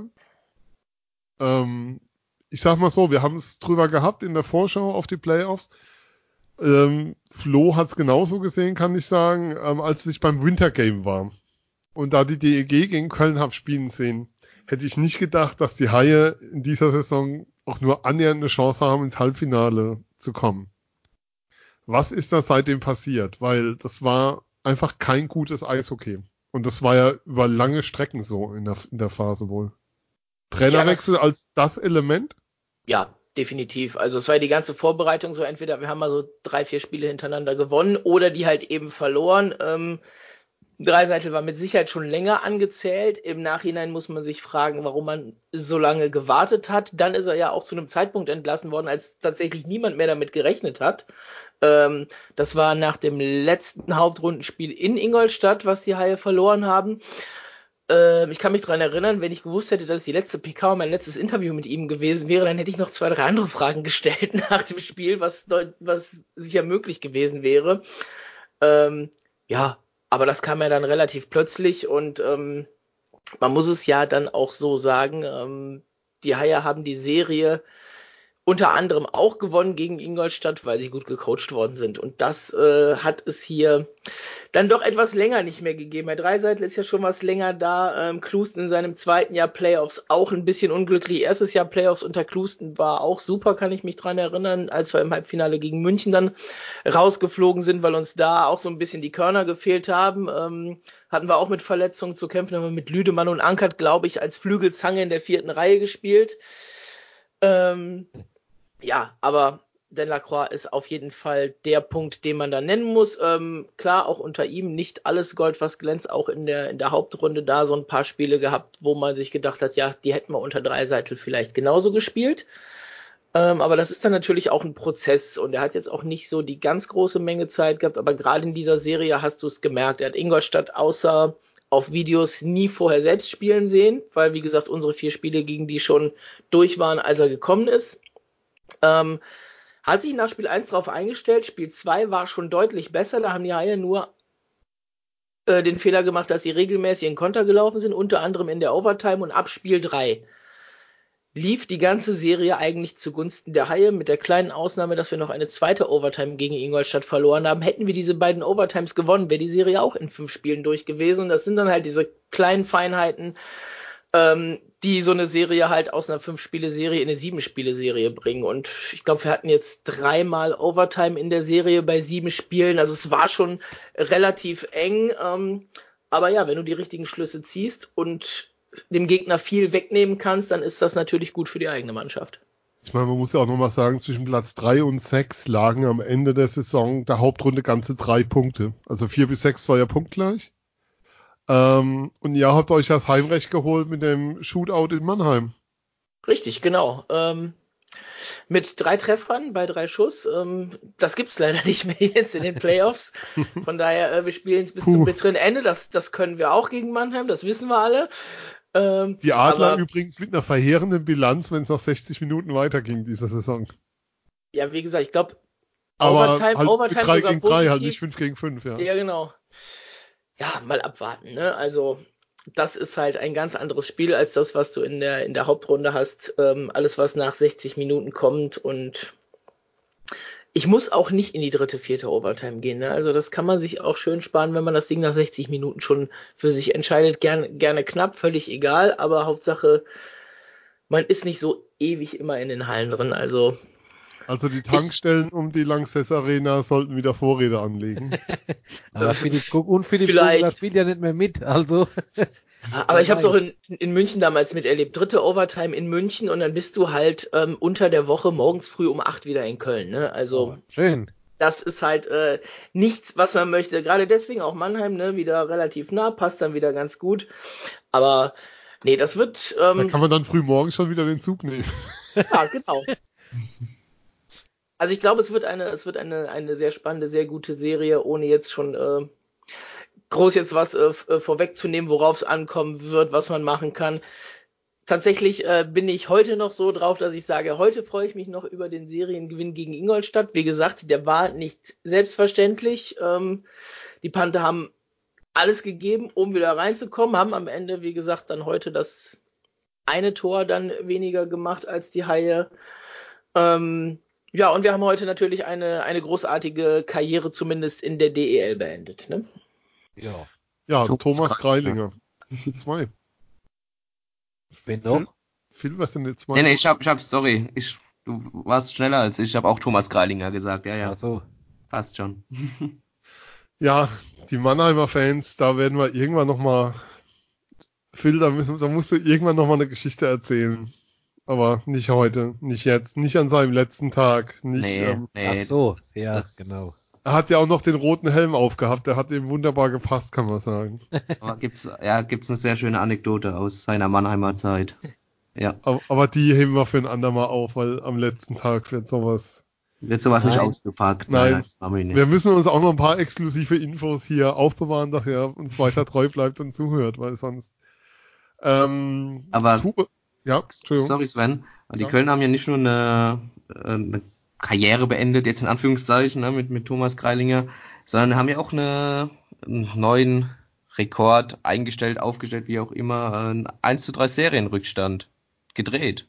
Ähm, ich sag mal so, wir haben es drüber gehabt in der Vorschau auf die Playoffs. Ähm, Flo hat es genauso gesehen, kann ich sagen, ähm, als ich beim Wintergame war. Und da die D E G gegen Köln habe spielen sehen, hätte ich nicht gedacht, dass die Haie in dieser Saison auch nur annähernd eine Chance haben, ins Halbfinale zu kommen. Was ist da seitdem passiert? Weil das war einfach kein gutes Eishockey. Und das war ja über lange Strecken so in der, in der Phase wohl. Trainerwechsel Ja, das, als das Element? ja, definitiv. Also es war ja die ganze Vorbereitung so, entweder wir haben mal so drei, vier Spiele hintereinander gewonnen oder die halt eben verloren. Ähm, Dreiseitel war mit Sicherheit schon länger angezählt. Im Nachhinein muss man sich fragen, warum man so lange gewartet hat. Dann ist er ja auch zu einem Zeitpunkt entlassen worden, als tatsächlich niemand mehr damit gerechnet hat. Ähm, das war nach dem letzten Hauptrundenspiel in Ingolstadt, was die Haie verloren haben. Ähm, ich kann mich daran erinnern, wenn ich gewusst hätte, dass es die letzte P K und mein letztes Interview mit ihm gewesen wäre, dann hätte ich noch zwei, drei andere Fragen gestellt nach dem Spiel, was, was sicher möglich gewesen wäre. Ähm, ja, aber das kam ja dann relativ plötzlich und ähm, man muss es ja dann auch so sagen, ähm, die Haie haben die Serie unter anderem auch gewonnen gegen Ingolstadt, weil sie gut gecoacht worden sind. Und das äh, hat es hier dann doch etwas länger nicht mehr gegeben. Herr Dreiseitel ist ja schon was länger da. Ähm, Klusten in seinem zweiten Jahr Playoffs auch ein bisschen unglücklich. Erstes Jahr Playoffs unter Klusten war auch super, kann ich mich dran erinnern, als wir im Halbfinale gegen München dann rausgeflogen sind, weil uns da auch so ein bisschen die Körner gefehlt haben. Ähm, hatten wir auch mit Verletzungen zu kämpfen, haben wir mit Lüdemann und Ankert, glaube ich, als Flügelzange in der vierten Reihe gespielt. Ähm, ja, aber Delacroix ist auf jeden Fall der Punkt, den man da nennen muss. Ähm, klar, auch unter ihm nicht alles Gold, was glänzt, auch in der, in der Hauptrunde da so ein paar Spiele gehabt, wo man sich gedacht hat, ja, die hätten wir unter Dreiseitel vielleicht genauso gespielt. Ähm, aber das ist dann natürlich auch ein Prozess und er hat jetzt auch nicht so die ganz große Menge Zeit gehabt, aber gerade in dieser Serie hast du es gemerkt. Er hat Ingolstadt außer auf Videos nie vorher selbst spielen sehen, weil, wie gesagt, unsere vier Spiele gegen die schon durch waren, als er gekommen ist. Ähm, hat sich nach Spiel eins drauf eingestellt. Spiel zwei war schon deutlich besser. Da haben die Haie nur äh, den Fehler gemacht, dass sie regelmäßig in Konter gelaufen sind, unter anderem in der Overtime und ab Spiel drei lief die ganze Serie eigentlich zugunsten der Haie, mit der kleinen Ausnahme, dass wir noch eine zweite Overtime gegen Ingolstadt verloren haben. Hätten wir diese beiden Overtimes gewonnen, wäre die Serie auch in fünf Spielen durch gewesen. Und das sind dann halt diese kleinen Feinheiten, ähm, die so eine Serie halt aus einer Fünf-Spiele-Serie in eine Sieben-Spiele-Serie bringen. Und ich glaube, wir hatten jetzt dreimal Overtime in der Serie bei sieben Spielen. Also es war schon relativ eng. Ähm, aber ja, wenn du die richtigen Schlüsse ziehst und dem Gegner viel wegnehmen kannst, dann ist das natürlich gut für die eigene Mannschaft. Ich meine, man muss ja auch nochmal sagen, zwischen Platz drei und sechs lagen am Ende der Saison der Hauptrunde ganze drei Punkte. Also vier bis sechs war ja punktgleich. Ähm, und ihr habt euch das Heimrecht geholt mit dem Shootout in Mannheim. Richtig, genau. Ähm, mit drei Treffern bei drei Schuss. Ähm, das gibt's leider nicht mehr jetzt in den Playoffs. Von daher, äh, wir spielen es bis Puh. zum bitteren Ende. Das, das können wir auch gegen Mannheim, das wissen wir alle. Ähm, Die Adler aber, übrigens mit einer verheerenden Bilanz, wenn es noch sechzig Minuten weiterging diese Saison. Ja, wie gesagt, ich glaube, Aber Overtime, halt Overtime mit drei sogar gegen drei, positiv. halt nicht fünf gegen fünf, ja. Ja, genau. Ja, mal abwarten, ne? Also, das ist halt ein ganz anderes Spiel als das, was du in der, in der Hauptrunde hast. Ähm, alles, was nach sechzig Minuten kommt, und ich muss auch nicht in die dritte, vierte Overtime gehen, ne? Also, das kann man sich auch schön sparen, wenn man das Ding nach sechzig Minuten schon für sich entscheidet. Gern, gerne knapp, völlig egal, aber Hauptsache, man ist nicht so ewig immer in den Hallen drin. Also, Also die Tankstellen um die Lanxess Arena sollten wieder Vorräte anlegen. Aber Philipp Kug und Philipp Vielleicht. Kugler spielt ja nicht mehr mit, also. Aber ich habe es auch in, in München damals miterlebt. Dritte Overtime in München und dann bist du halt ähm, unter der Woche morgens früh um acht wieder in Köln. Ne? Also Oh, schön. das ist halt äh, nichts, was man möchte. Gerade deswegen auch Mannheim, ne, wieder relativ nah, passt dann wieder ganz gut. Aber nee, das wird... Ähm, Da kann man dann früh morgens schon wieder den Zug nehmen. Ja, genau. Also ich glaube, es wird eine, es wird eine, eine sehr spannende, sehr gute Serie, ohne jetzt schon äh, groß jetzt was äh, vorwegzunehmen, worauf es ankommen wird, was man machen kann. Tatsächlich äh, bin ich heute noch so drauf, dass ich sage, heute freue ich mich noch über den Seriengewinn gegen Ingolstadt. Wie gesagt, der war nicht selbstverständlich. Ähm, die Panther haben alles gegeben, um wieder reinzukommen, haben am Ende, wie gesagt, dann heute das eine Tor dann weniger gemacht als die Haie. Ähm, ja, und wir haben heute natürlich eine, eine großartige Karriere zumindest in der D E L beendet. Ne? Ja. Ja, Thomas Thomas Greilinger. Zwei. Wen noch? Phil, was sind jetzt zwei? Nee, nee, ich hab, ich hab, sorry, ich, du warst schneller als ich, ich habe auch Thomas Greilinger gesagt, ja, ja, Ach so. passt schon. Ja, die Mannheimer Fans, da werden wir irgendwann nochmal, Phil, da, müssen, da musst du irgendwann nochmal eine Geschichte erzählen. Aber nicht heute, nicht jetzt, nicht an seinem letzten Tag. Nicht, Nee, ähm, nee. Ach so, das, ja, das, genau. er hat ja auch noch den roten Helm aufgehabt, der hat ihm wunderbar gepasst, kann man sagen. Aber gibt's, ja, gibt's eine sehr schöne Anekdote aus seiner Mannheimer Zeit. Ja, Aber, aber die heben wir für ein andermal auf, weil am letzten Tag wird sowas. wird sowas nicht Nein. ausgepackt. Nein, nein, das machen wir nicht. Wir müssen uns auch noch ein paar exklusive Infos hier aufbewahren, dass er uns weiter treu bleibt und zuhört, weil sonst. Ähm, Aber- Tube, ja, Entschuldigung. Sorry Sven, die Ja. Kölner haben ja nicht nur eine, eine Karriere beendet, jetzt in Anführungszeichen, ne, mit, mit Thomas Greilinger, sondern haben ja auch eine, einen neuen Rekord eingestellt, aufgestellt, wie auch immer, ein eins zu drei Serienrückstand gedreht.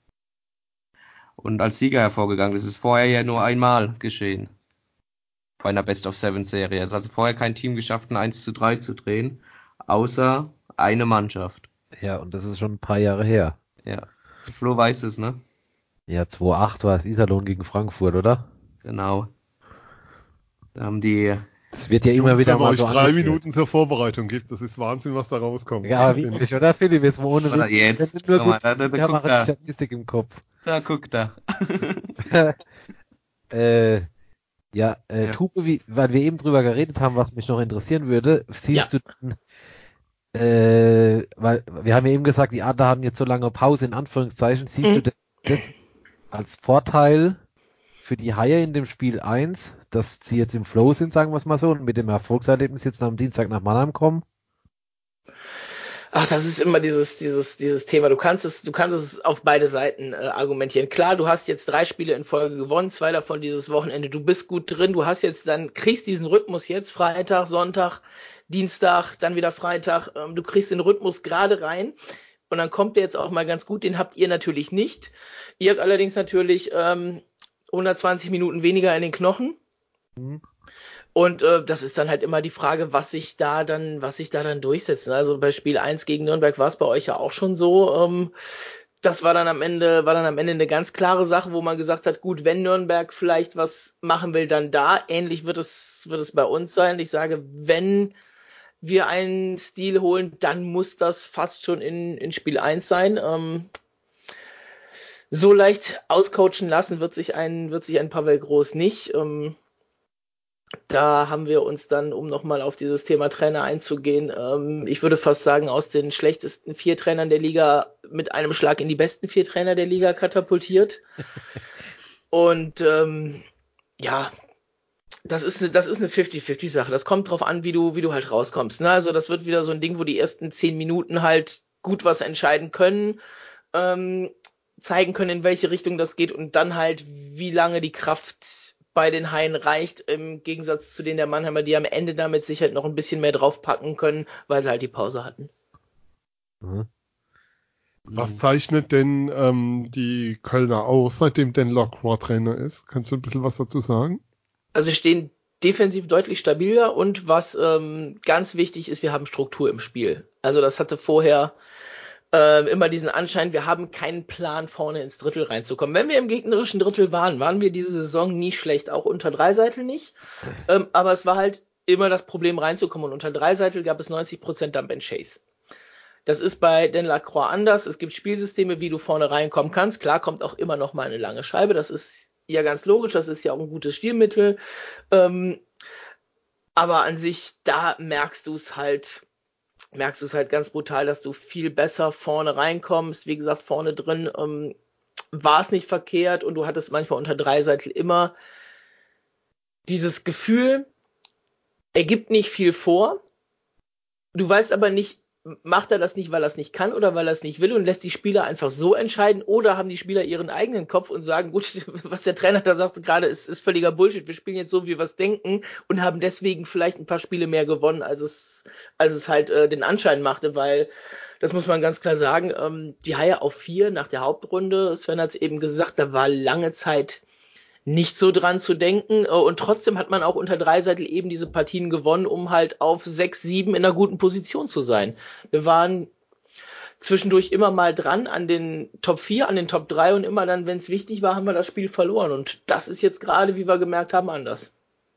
Und als Sieger hervorgegangen. Das ist vorher ja nur einmal geschehen. Bei einer Best-of-Seven-Serie. Es hat also vorher kein Team geschafft, ein eins zu drei zu drehen, außer eine Mannschaft. Ja, und das ist schon ein paar Jahre her. Ja. Flo weiß es, ne? Ja, zwei acht war es Iserlohn gegen Frankfurt, oder? Genau. Da haben die, Das wird ja immer Jungs, wieder wenn man mal euch so drei angeführt. Minuten zur Vorbereitung gibt, das ist Wahnsinn, was da rauskommt. Ja, aber wirklich, oder Philipp? Jetzt mal ohne Oder Witz. jetzt, Wenn du nur guck mal, gut, da- da- da ich habe guck auch da. die Statistik im Kopf. da guckt da. äh, ja, äh, Ja. Tube, wie, weil wir eben drüber geredet haben, was mich noch interessieren würde, siehst du denn, äh, weil wir haben ja eben gesagt, die Adler haben jetzt so lange Pause in Anführungszeichen, siehst Mhm. du denn das als Vorteil für die Haie in dem Spiel eins, dass sie jetzt im Flow sind, sagen wir es mal so, und mit dem Erfolgserlebnis jetzt am Dienstag nach Mannheim kommen? Ach, das ist immer dieses, dieses, dieses Thema. Du kannst es, du kannst es auf beide Seiten äh, argumentieren. Klar, du hast jetzt drei Spiele in Folge gewonnen, zwei davon dieses Wochenende. Du bist gut drin. Du hast jetzt dann, kriegst diesen Rhythmus jetzt Freitag, Sonntag, Dienstag, dann wieder Freitag. Ähm, du kriegst den Rhythmus gerade rein. Und dann kommt der jetzt auch mal ganz gut. Den habt ihr natürlich nicht. Ihr habt allerdings natürlich ähm, hundertzwanzig Minuten weniger in den Knochen. Mhm. Und äh, das ist dann halt immer die Frage, was sich da dann, was sich da dann durchsetzt. Also bei Spiel eins gegen Nürnberg war es bei euch ja auch schon so. Ähm, das war dann am Ende, war dann am Ende eine ganz klare Sache, wo man gesagt hat, gut, wenn Nürnberg vielleicht was machen will, dann da. Ähnlich wird es, wird es bei uns sein. Ich sage, wenn wir einen Stil holen, dann muss das fast schon in, in Spiel eins sein. Ähm, so leicht auscoachen lassen wird sich ein, wird sich ein Pavel Groß nicht. Ähm, Da haben wir uns dann, um nochmal auf dieses Thema Trainer einzugehen, ähm, ich würde fast sagen, aus den schlechtesten vier Trainern der Liga mit einem Schlag in die besten vier Trainer der Liga katapultiert. Und ähm, ja, das ist eine, das ist eine fifty-fifty-Sache. Das kommt drauf an, wie du, wie du halt rauskommst. Ne? Also das wird wieder so ein Ding, wo die ersten zehn Minuten halt gut was entscheiden können, ähm, zeigen können, in welche Richtung das geht und dann halt, wie lange die Kraft bei den Haien reicht, im Gegensatz zu denen der Mannheimer, die am Ende damit sicher halt noch ein bisschen mehr draufpacken können, weil sie halt die Pause hatten. Mhm. Was zeichnet denn ähm, die Kölner aus, seitdem Dan Lacroix Trainer ist? Kannst du ein bisschen was dazu sagen? Also wir stehen defensiv deutlich stabiler und was ähm, ganz wichtig ist, wir haben Struktur im Spiel. Also das hatte vorher äh, immer diesen Anschein, wir haben keinen Plan, vorne ins Drittel reinzukommen. Wenn wir im gegnerischen Drittel waren, waren wir diese Saison nie schlecht, auch unter Dreiseitel nicht. Ähm, aber es war halt immer das Problem reinzukommen und unter Dreiseitel gab es neunzig Prozent Dump and Chase. Das ist bei Dan Lacroix anders. Es gibt Spielsysteme, wie du vorne reinkommen kannst. Klar kommt auch immer noch mal eine lange Scheibe. Das ist ja ganz logisch. Das ist ja auch ein gutes Stilmittel. Ähm, aber an sich, da merkst du es halt, merkst du es halt ganz brutal, dass du viel besser vorne reinkommst. Wie gesagt, vorne drin ähm, war es nicht verkehrt und du hattest manchmal unter Dreiseitel immer dieses Gefühl, er gibt nicht viel vor. Du weißt aber nicht, macht er das nicht, weil er es nicht kann oder weil er es nicht will und lässt die Spieler einfach so entscheiden oder haben die Spieler ihren eigenen Kopf und sagen, gut, was der Trainer da sagt gerade, ist, ist völliger Bullshit. Wir spielen jetzt so, wie wir es denken und haben deswegen vielleicht ein paar Spiele mehr gewonnen, als es, als es halt äh, den Anschein machte, weil, das muss man ganz klar sagen, ähm, die Haie auf vier nach der Hauptrunde, Sven hat es eben gesagt, da war lange Zeit nicht so dran zu denken. Und trotzdem hat man auch unter Dreiseitel eben diese Partien gewonnen, um halt auf sechs, sieben in einer guten Position zu sein. Wir waren zwischendurch immer mal dran an den Top vier, an den Top drei und immer dann, wenn es wichtig war, haben wir das Spiel verloren. Und das ist jetzt gerade, wie wir gemerkt haben, anders.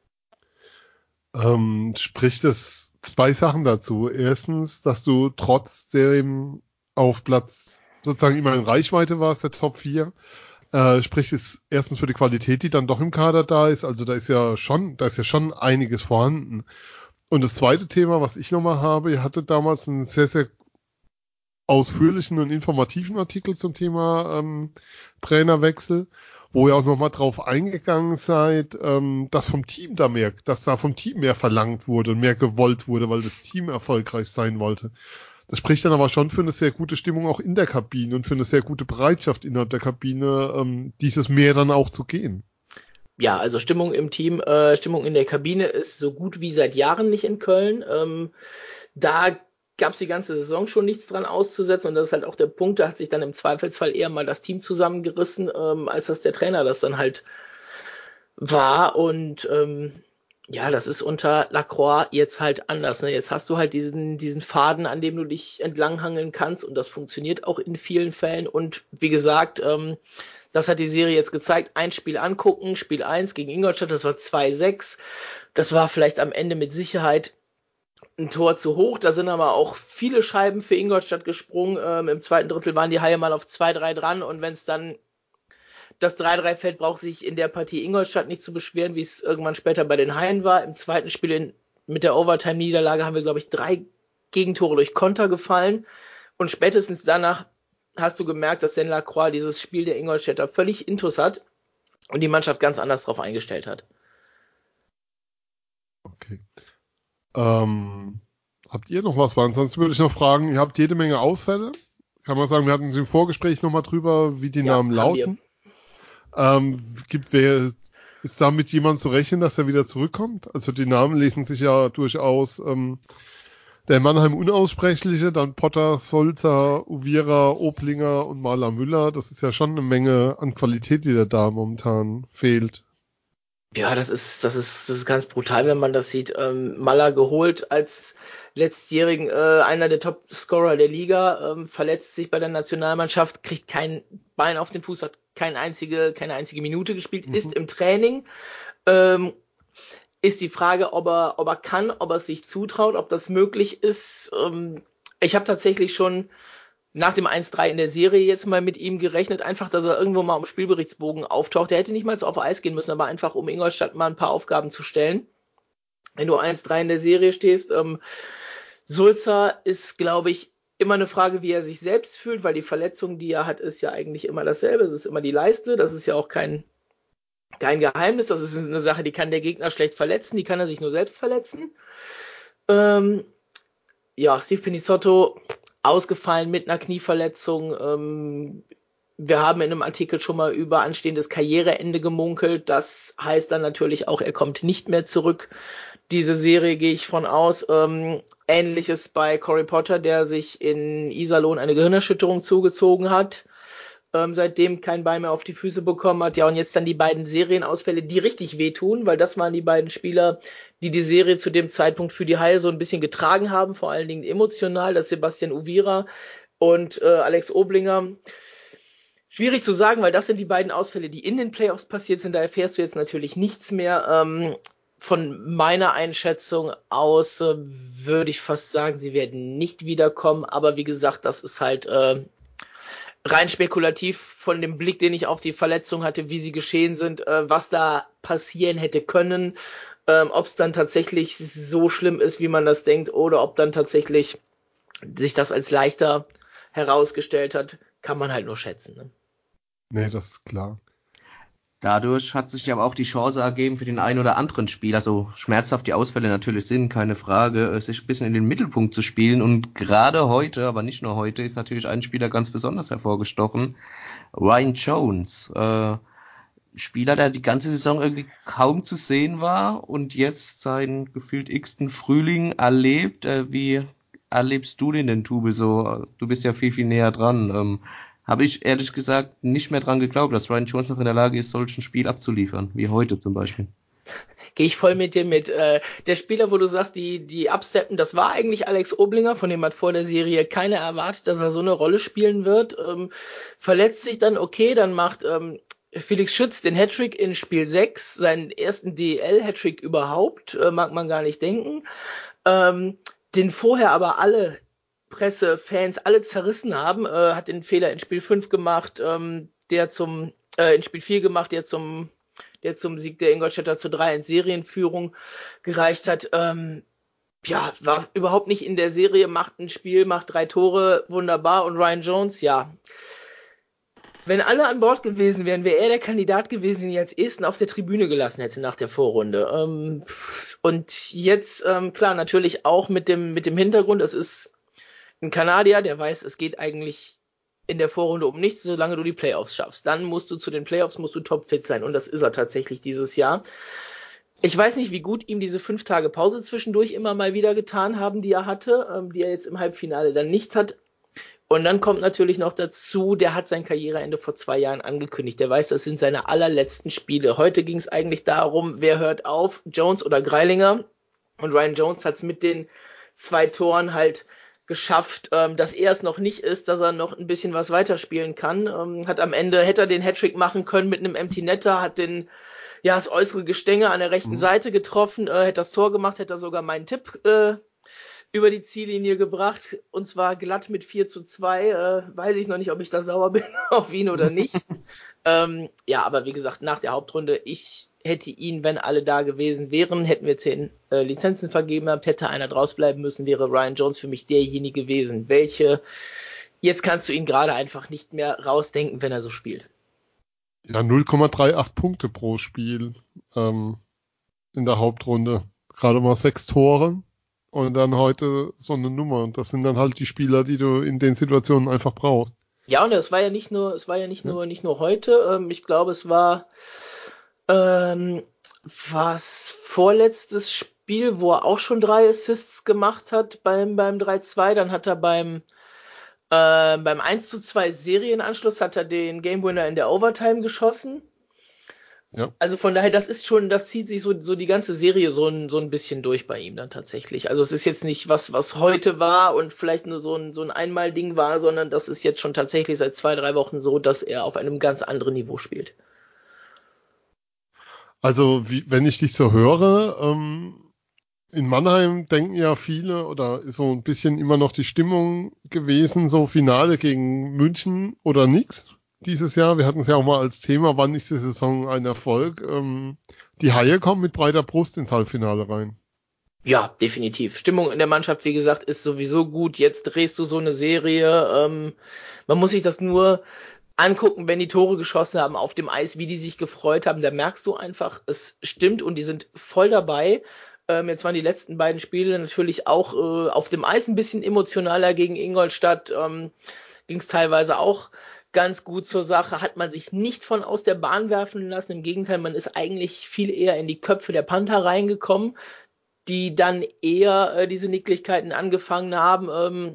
Ähm, spricht es zwei Sachen dazu. Erstens, dass du trotzdem auf Platz sozusagen immer in Reichweite warst, der Top vier. Äh, spricht es erstens für die Qualität, die dann doch im Kader da ist. Also da ist ja schon, da ist ja schon einiges vorhanden. Und das zweite Thema, was ich nochmal habe, ihr hattet damals einen sehr, sehr ausführlichen und informativen Artikel zum Thema ähm, Trainerwechsel, wo ihr auch nochmal drauf eingegangen seid, ähm, dass vom Team da mehr, dass da vom Team mehr verlangt wurde und mehr gewollt wurde, weil das Team erfolgreich sein wollte. Das spricht dann aber schon für eine sehr gute Stimmung auch in der Kabine und für eine sehr gute Bereitschaft innerhalb der Kabine, ähm, dieses mehr dann auch zu gehen. Ja, also Stimmung im Team, äh, Stimmung in der Kabine ist so gut wie seit Jahren nicht in Köln. Ähm, da gab es die ganze Saison schon nichts dran auszusetzen und das ist halt auch der Punkt, da hat sich dann im Zweifelsfall eher mal das Team zusammengerissen, ähm, als dass der Trainer das dann halt war und ähm, ja, das ist unter Lacroix jetzt halt anders. Ne? Jetzt hast du halt diesen, diesen Faden, an dem du dich entlanghangeln kannst und das funktioniert auch in vielen Fällen. Und wie gesagt, ähm, das hat die Serie jetzt gezeigt. Ein Spiel angucken, Spiel eins gegen Ingolstadt, das war zwei sechs. Das war vielleicht am Ende mit Sicherheit ein Tor zu hoch. Da sind aber auch viele Scheiben für Ingolstadt gesprungen. Ähm, Im zweiten Drittel waren die Haie mal auf zwei drei dran und wenn es dann das drei drei fällt, braucht sich in der Partie Ingolstadt nicht zu beschweren, wie es irgendwann später bei den Haien war. Im zweiten Spiel in, mit der Overtime-Niederlage haben wir, glaube ich, drei Gegentore durch Konter gefallen. Und spätestens danach hast du gemerkt, dass Dan Lacroix dieses Spiel der Ingolstädter völlig intus hat und die Mannschaft ganz anders drauf eingestellt hat. Okay. Ähm, habt ihr noch was? Weil ansonsten würde ich noch fragen, ihr habt jede Menge Ausfälle. Kann man sagen, wir hatten im Vorgespräch nochmal drüber, wie die Ja, Namen haben wir. lauten. Ähm, gibt wer, ist damit jemand zu rechnen, dass er wieder zurückkommt? Also die Namen lesen sich ja durchaus ähm, der Mannheim Unaussprechliche, dann Potter, Solzer, Uvira, Oblinger und Maler Müller. Das ist ja schon eine Menge an Qualität, die da momentan fehlt. Ja, das ist, das ist, das ist ganz brutal, wenn man das sieht. Ähm, Maller geholt als letztjährigen, äh, einer der Top-Scorer der Liga, ähm, verletzt sich bei der Nationalmannschaft, kriegt kein Bein auf den Fuß, hat keine einzige, keine einzige Minute gespielt, mhm. ist im Training. Ähm, ist die Frage, ob er, ob er kann, ob er es sich zutraut, ob das möglich ist. Ähm, ich habe tatsächlich schon nach dem eins drei in der Serie jetzt mal mit ihm gerechnet, einfach, dass er irgendwo mal am Spielberichtsbogen auftaucht. Er hätte nicht mal auf Eis gehen müssen, aber einfach, um Ingolstadt mal ein paar Aufgaben zu stellen. Wenn du eins drei in der Serie stehst, ähm, Sulzer ist, glaube ich, immer eine Frage, wie er sich selbst fühlt, weil die Verletzung, die er hat, ist ja eigentlich immer dasselbe. Es ist immer die Leiste. Das ist ja auch kein, kein Geheimnis. Das ist eine Sache, die kann der Gegner schlecht verletzen. Die kann er sich nur selbst verletzen. Ähm, ja, Steve Pinizzotto ausgefallen mit einer Knieverletzung. Ähm, wir haben in einem Artikel schon mal über anstehendes Karriereende gemunkelt. Das heißt dann natürlich auch, er kommt nicht mehr zurück. Diese Serie gehe ich von aus. Ähm, Ähnliches bei Corey Potter, der sich in Iserlohn eine Gehirnerschütterung zugezogen hat. Ähm, seitdem kein Bein mehr auf die Füße bekommen hat. Ja, und jetzt dann die beiden Serienausfälle, die richtig wehtun, weil das waren die beiden Spieler, die die Serie zu dem Zeitpunkt für die Haie so ein bisschen getragen haben, vor allen Dingen emotional, das Sebastian Uvira und äh, Alex Oblinger. Schwierig zu sagen, weil das sind die beiden Ausfälle, die in den Playoffs passiert sind, da erfährst du jetzt natürlich nichts mehr. Ähm, von meiner Einschätzung aus äh, würde ich fast sagen, sie werden nicht wiederkommen, aber wie gesagt, das ist halt äh, rein spekulativ von dem Blick, den ich auf die Verletzung hatte, wie sie geschehen sind, äh, was da passieren hätte können, ähm, ob es dann tatsächlich so schlimm ist, wie man das denkt, oder ob dann tatsächlich sich das als leichter herausgestellt hat, kann man halt nur schätzen. Ne? Nee, das ist klar. Dadurch hat sich aber auch die Chance ergeben für den einen oder anderen Spieler, so schmerzhaft die Ausfälle natürlich sind, keine Frage, sich ein bisschen in den Mittelpunkt zu spielen. Und gerade heute, aber nicht nur heute, ist natürlich ein Spieler ganz besonders hervorgestochen. Ryan Jones, äh, Spieler, der die ganze Saison irgendwie kaum zu sehen war und jetzt seinen gefühlt x-ten Frühling erlebt. Äh, wie erlebst du den denn, Tube, so? Du bist ja viel, viel näher dran. Ähm, Habe ich ehrlich gesagt nicht mehr dran geglaubt, dass Ryan Jones noch in der Lage ist, solchen Spiel abzuliefern, wie heute zum Beispiel. Gehe ich voll mit dir mit. Äh, der Spieler, wo du sagst, die, die absteppen, das war eigentlich Alex Oblinger, von dem hat vor der Serie keiner erwartet, dass er so eine Rolle spielen wird. Ähm, verletzt sich dann, okay, dann macht ähm, Felix Schütz den Hattrick in Spiel sechs, seinen ersten D E L-Hattrick überhaupt, äh, mag man gar nicht denken. Ähm, den vorher aber alle Presse, Fans, alle zerrissen haben, äh, hat den Fehler in Spiel fünf gemacht, ähm, der zum, äh, in Spiel vier gemacht, der zum, der zum Sieg der Ingolstädter zu drei in Serienführung gereicht hat. Ähm, ja, war überhaupt nicht in der Serie, macht ein Spiel, macht drei Tore, wunderbar. Und Ryan Jones, ja. Wenn alle an Bord gewesen wären, wäre er der Kandidat gewesen, den ich als ersten auf der Tribüne gelassen hätte nach der Vorrunde. Ähm, und jetzt, ähm, klar, natürlich auch mit dem, mit dem Hintergrund, es ist ein Kanadier, der weiß, es geht eigentlich in der Vorrunde um nichts, solange du die Playoffs schaffst. Dann musst du zu den Playoffs, musst du topfit sein. Und das ist er tatsächlich dieses Jahr. Ich weiß nicht, wie gut ihm diese fünf Tage Pause zwischendurch immer mal wieder getan haben, die er hatte, ähm, die er jetzt im Halbfinale dann nicht hat. Und dann kommt natürlich noch dazu, der hat sein Karriereende vor zwei Jahren angekündigt. Der weiß, das sind seine allerletzten Spiele. Heute ging es eigentlich darum, wer hört auf, Jones oder Greilinger. Und Ryan Jones hat es mit den zwei Toren halt geschafft, ähm, dass er es noch nicht ist, dass er noch ein bisschen was weiterspielen kann. Ähm, hat am Ende, hätte er den Hattrick machen können mit einem Empty Netter, hat den, ja, das äußere Gestänge an der rechten mhm. Seite getroffen, äh, hätte das Tor gemacht, hätte er sogar meinen Tipp äh, über die Ziellinie gebracht, und zwar glatt mit vier zu zwei. Äh, weiß ich noch nicht, ob ich da sauer bin auf ihn oder nicht. ähm, ja, aber wie gesagt, nach der Hauptrunde, ich hätte ihn, wenn alle da gewesen wären, hätten wir zehn äh, Lizenzen vergeben gehabt, hätte einer draus bleiben müssen, wäre Ryan Jones für mich derjenige gewesen. Welche, jetzt kannst du ihn gerade einfach nicht mehr rausdenken, wenn er so spielt. Ja, null Komma achtunddreißig Punkte pro Spiel ähm, in der Hauptrunde. Gerade mal sechs Tore. Und dann heute so eine Nummer. Und das sind dann halt die Spieler, die du in den Situationen einfach brauchst. Ja, und es war ja nicht nur, es war ja nicht ja. nur, nicht nur heute. Ähm, ich glaube, es war ähm, was vorletztes Spiel, wo er auch schon drei Assists gemacht hat beim, beim drei zwei. Dann hat er beim, äh, beim eins zu zwei Serienanschluss hat er den Game Winner in der Overtime geschossen. Ja. Also von daher, das ist schon, das zieht sich so, so die ganze Serie so ein, so ein bisschen durch bei ihm dann tatsächlich. Also es ist jetzt nicht was, was heute war und vielleicht nur so ein, so ein Einmal-Ding war, sondern das ist jetzt schon tatsächlich seit zwei, drei Wochen so, dass er auf einem ganz anderen Niveau spielt. Also, wie, wenn ich dich so höre, ähm, in Mannheim denken ja viele oder ist so ein bisschen immer noch die Stimmung gewesen, so Finale gegen München oder nix dieses Jahr. Wir hatten es ja auch mal als Thema, wann ist die Saison ein Erfolg? Ähm, die Haie kommen mit breiter Brust ins Halbfinale rein. Ja, definitiv. Stimmung in der Mannschaft, wie gesagt, ist sowieso gut. Jetzt drehst du so eine Serie. Ähm, man muss sich das nur angucken, wenn die Tore geschossen haben auf dem Eis, wie die sich gefreut haben. Da merkst du einfach, es stimmt und die sind voll dabei. Ähm, jetzt waren die letzten beiden Spiele natürlich auch äh, auf dem Eis ein bisschen emotionaler gegen Ingolstadt. Ähm, ging es teilweise auch ganz gut zur Sache, hat man sich nicht von aus der Bahn werfen lassen. Im Gegenteil, man ist eigentlich viel eher in die Köpfe der Panther reingekommen, die dann eher äh, diese Nicklichkeiten angefangen haben. Ähm,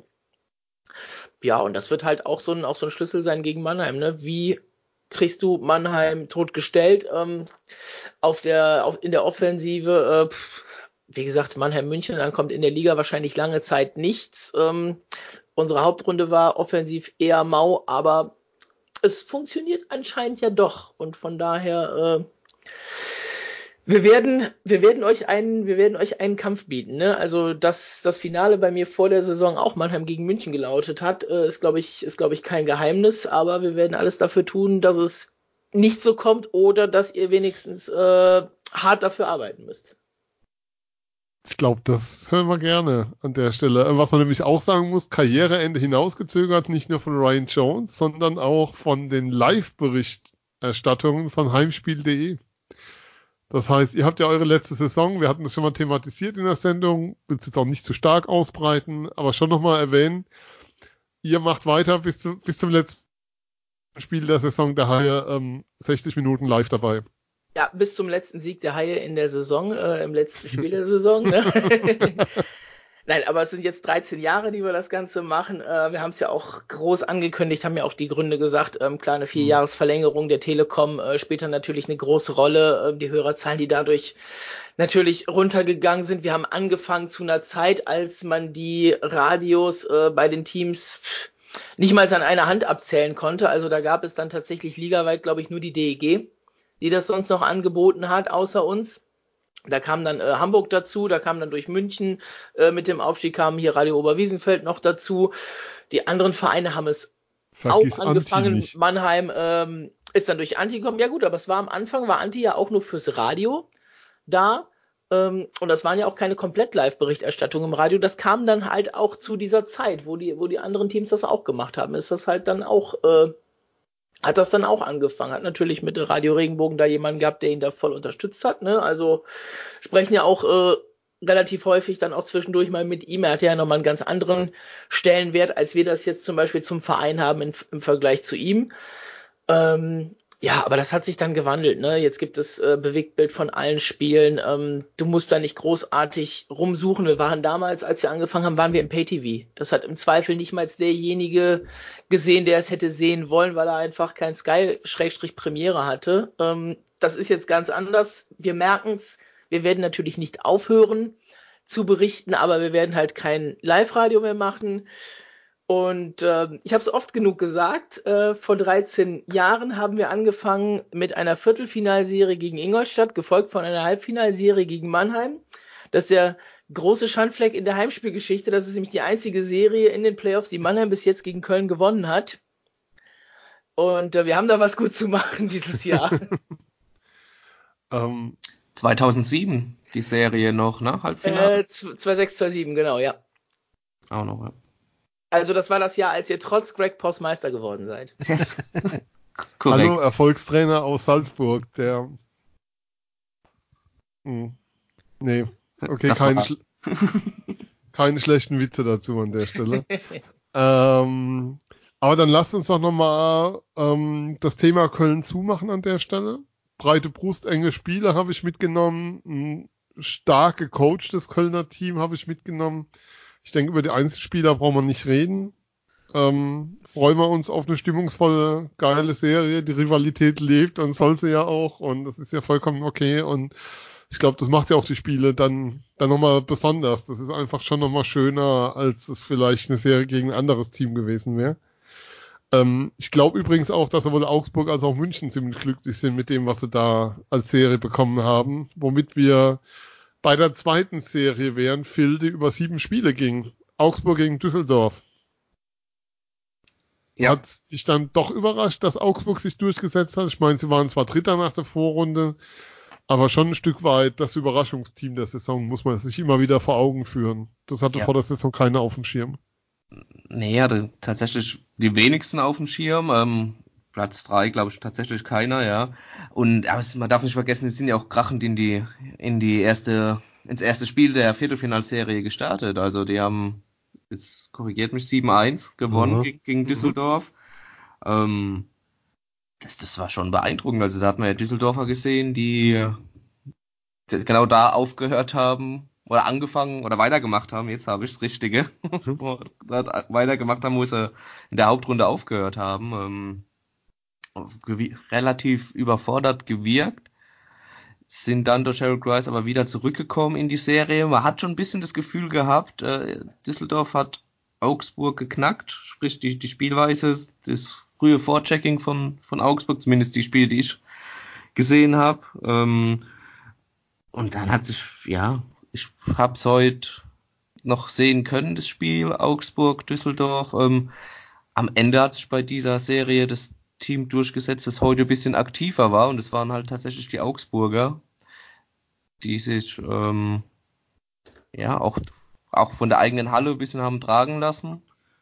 ja, und das wird halt auch so ein, auch so ein Schlüssel sein gegen Mannheim. Ne? Wie kriegst du Mannheim totgestellt ähm, auf der, auf, in der Offensive? Äh, pff, wie gesagt, Mannheim-München, dann kommt in der Liga wahrscheinlich lange Zeit nichts. Ähm, unsere Hauptrunde war offensiv eher mau, aber es funktioniert anscheinend ja doch. Und von daher, äh, wir werden, wir werden euch einen, wir werden euch einen Kampf bieten. Ne? Also, dass das Finale bei mir vor der Saison auch Mannheim gegen München gelautet hat, äh, ist, glaube ich, ist, glaube ich, kein Geheimnis. Aber wir werden alles dafür tun, dass es nicht so kommt oder dass ihr wenigstens äh, hart dafür arbeiten müsst. Ich glaube, das hören wir gerne an der Stelle. Was man nämlich auch sagen muss, Karriereende hinausgezögert, nicht nur von Ryan Jones, sondern auch von den Live-Berichterstattungen von Heimspiel punkt de. Das heißt, ihr habt ja eure letzte Saison, wir hatten das schon mal thematisiert in der Sendung, will es jetzt auch nicht zu stark ausbreiten, aber schon nochmal erwähnen, ihr macht weiter bis, zu, bis zum letzten Spiel der Saison der Haie, ähm, sechzig Minuten live dabei. Ja, bis zum letzten Sieg der Haie in der Saison, äh, im letzten Spiel der Saison. Ne? Nein, aber es sind jetzt dreizehn Jahre, die wir das Ganze machen. Äh, wir haben es ja auch groß angekündigt, haben ja auch die Gründe gesagt. Ähm, klar, eine Vierjahresverlängerung der Telekom äh, spielt dann natürlich eine große Rolle. Äh, die Hörerzahlen, die dadurch natürlich runtergegangen sind. Wir haben angefangen zu einer Zeit, als man die Radios äh, bei den Teams nicht mal an einer Hand abzählen konnte. Also da gab es dann tatsächlich ligaweit, glaube ich, nur die D E G, die das sonst noch angeboten hat, außer uns. Da kam dann äh, Hamburg dazu, da kam dann durch München äh, mit dem Aufstieg kam hier Radio Oberwiesenfeld noch dazu. Die anderen Vereine haben es Vergiss auch angefangen. Anti nicht. Mannheim ähm, ist dann durch Anti gekommen. Ja gut, aber es war am Anfang, war Anti ja auch nur fürs Radio da. Ähm, und das waren ja auch keine Komplett-Live-Berichterstattung im Radio. Das kam dann halt auch zu dieser Zeit, wo die, wo die anderen Teams das auch gemacht haben. Ist das halt dann auch... Äh, hat das dann auch angefangen, hat natürlich mit Radio Regenbogen da jemanden gehabt, der ihn da voll unterstützt hat, ne, also sprechen ja auch äh, relativ häufig dann auch zwischendurch mal mit ihm, er hat ja nochmal einen ganz anderen Stellenwert, als wir das jetzt zum Beispiel zum Verein haben in, im Vergleich zu ihm, ähm, ja, aber das hat sich dann gewandelt, ne, jetzt gibt es äh, Bewegtbild von allen Spielen, ähm, du musst da nicht großartig rumsuchen, wir waren damals, als wir angefangen haben, waren wir im Pay-T V, das hat im Zweifel nicht mal derjenige gesehen, der es hätte sehen wollen, weil er einfach kein Sky-Premiere hatte, ähm, das ist jetzt ganz anders, wir merken es, wir werden natürlich nicht aufhören zu berichten, aber wir werden halt kein Live-Radio mehr machen. Und äh, ich habe es oft genug gesagt, äh, vor dreizehn Jahren haben wir angefangen mit einer Viertelfinalserie gegen Ingolstadt, gefolgt von einer Halbfinalserie gegen Mannheim. Das ist der große Schandfleck in der Heimspielgeschichte. Das ist nämlich die einzige Serie in den Playoffs, die Mannheim bis jetzt gegen Köln gewonnen hat. Und äh, wir haben da was gut zu machen dieses Jahr. ähm, zweitausendsieben die Serie noch, ne? Halbfinale? Äh, zwei sechs, zwei sieben, genau, ja. Auch noch, ja. Also das war das Jahr, als ihr trotz Greg Poss Meister geworden seid. Korrekt. Hallo, Erfolgstrainer aus Salzburg, der... Hm. Nee, okay, Das keine, war's. schl keine schlechten Witze dazu an der Stelle. ähm, aber dann lasst uns doch nochmal ähm, das Thema Köln zumachen an der Stelle. Breite Brust, enge Spiele habe ich mitgenommen. Ein stark gecoachtes Kölner Team habe ich mitgenommen. Ich denke, über die Einzelspieler brauchen wir nicht reden. ähm, freuen wir uns auf eine stimmungsvolle, geile Serie. Die Rivalität lebt und soll sie ja auch und das ist ja vollkommen okay und ich glaube, das macht ja auch die Spiele dann, dann nochmal besonders. Das ist einfach schon nochmal schöner, als es vielleicht eine Serie gegen ein anderes Team gewesen wäre. Ähm, ich glaube übrigens auch, dass sowohl Augsburg als auch München ziemlich glücklich sind mit dem, was sie da als Serie bekommen haben, womit wir bei der zweiten Serie wären, Phil, die über sieben Spiele ging. Augsburg gegen Düsseldorf. Ja. Hat sich dann doch überrascht, dass Augsburg sich durchgesetzt hat. Ich meine, sie waren zwar Dritter nach der Vorrunde, aber schon ein Stück weit das Überraschungsteam der Saison, muss man sich immer wieder vor Augen führen. Das hatte Ja. vor der Saison keiner auf dem Schirm. Nee, hatte tatsächlich die wenigsten auf dem Schirm. Ähm, Platz drei, glaube ich, tatsächlich keiner, ja. Und aber es, man darf nicht vergessen, es sind ja auch krachend in die, in die erste, ins erste Spiel der Viertelfinalserie gestartet. Also die haben, jetzt korrigiert mich, sieben eins gewonnen Mhm. gegen, gegen Düsseldorf. Ähm, das, das war schon beeindruckend. Also da hat man ja Düsseldorfer gesehen, die, die genau da aufgehört haben oder angefangen oder weitergemacht haben. Jetzt habe ich das Richtige. Dort weitergemacht haben, wo sie in der Hauptrunde aufgehört haben. Ähm, gewi- relativ überfordert gewirkt, sind dann durch Harold Grice aber wieder zurückgekommen in die Serie. Man hat schon ein bisschen das Gefühl gehabt, äh, Düsseldorf hat Augsburg geknackt, sprich die, die Spielweise, das frühe Vorchecking von, von Augsburg, zumindest die Spiele, die ich gesehen habe. Ähm, und dann hat sich, ja, ich habe es heute noch sehen können, das Spiel Augsburg-Düsseldorf. Ähm, am Ende hat sich bei dieser Serie das Team durchgesetzt, das heute ein bisschen aktiver war und es waren halt tatsächlich die Augsburger, die sich ähm, ja auch, auch von der eigenen Halle ein bisschen haben tragen lassen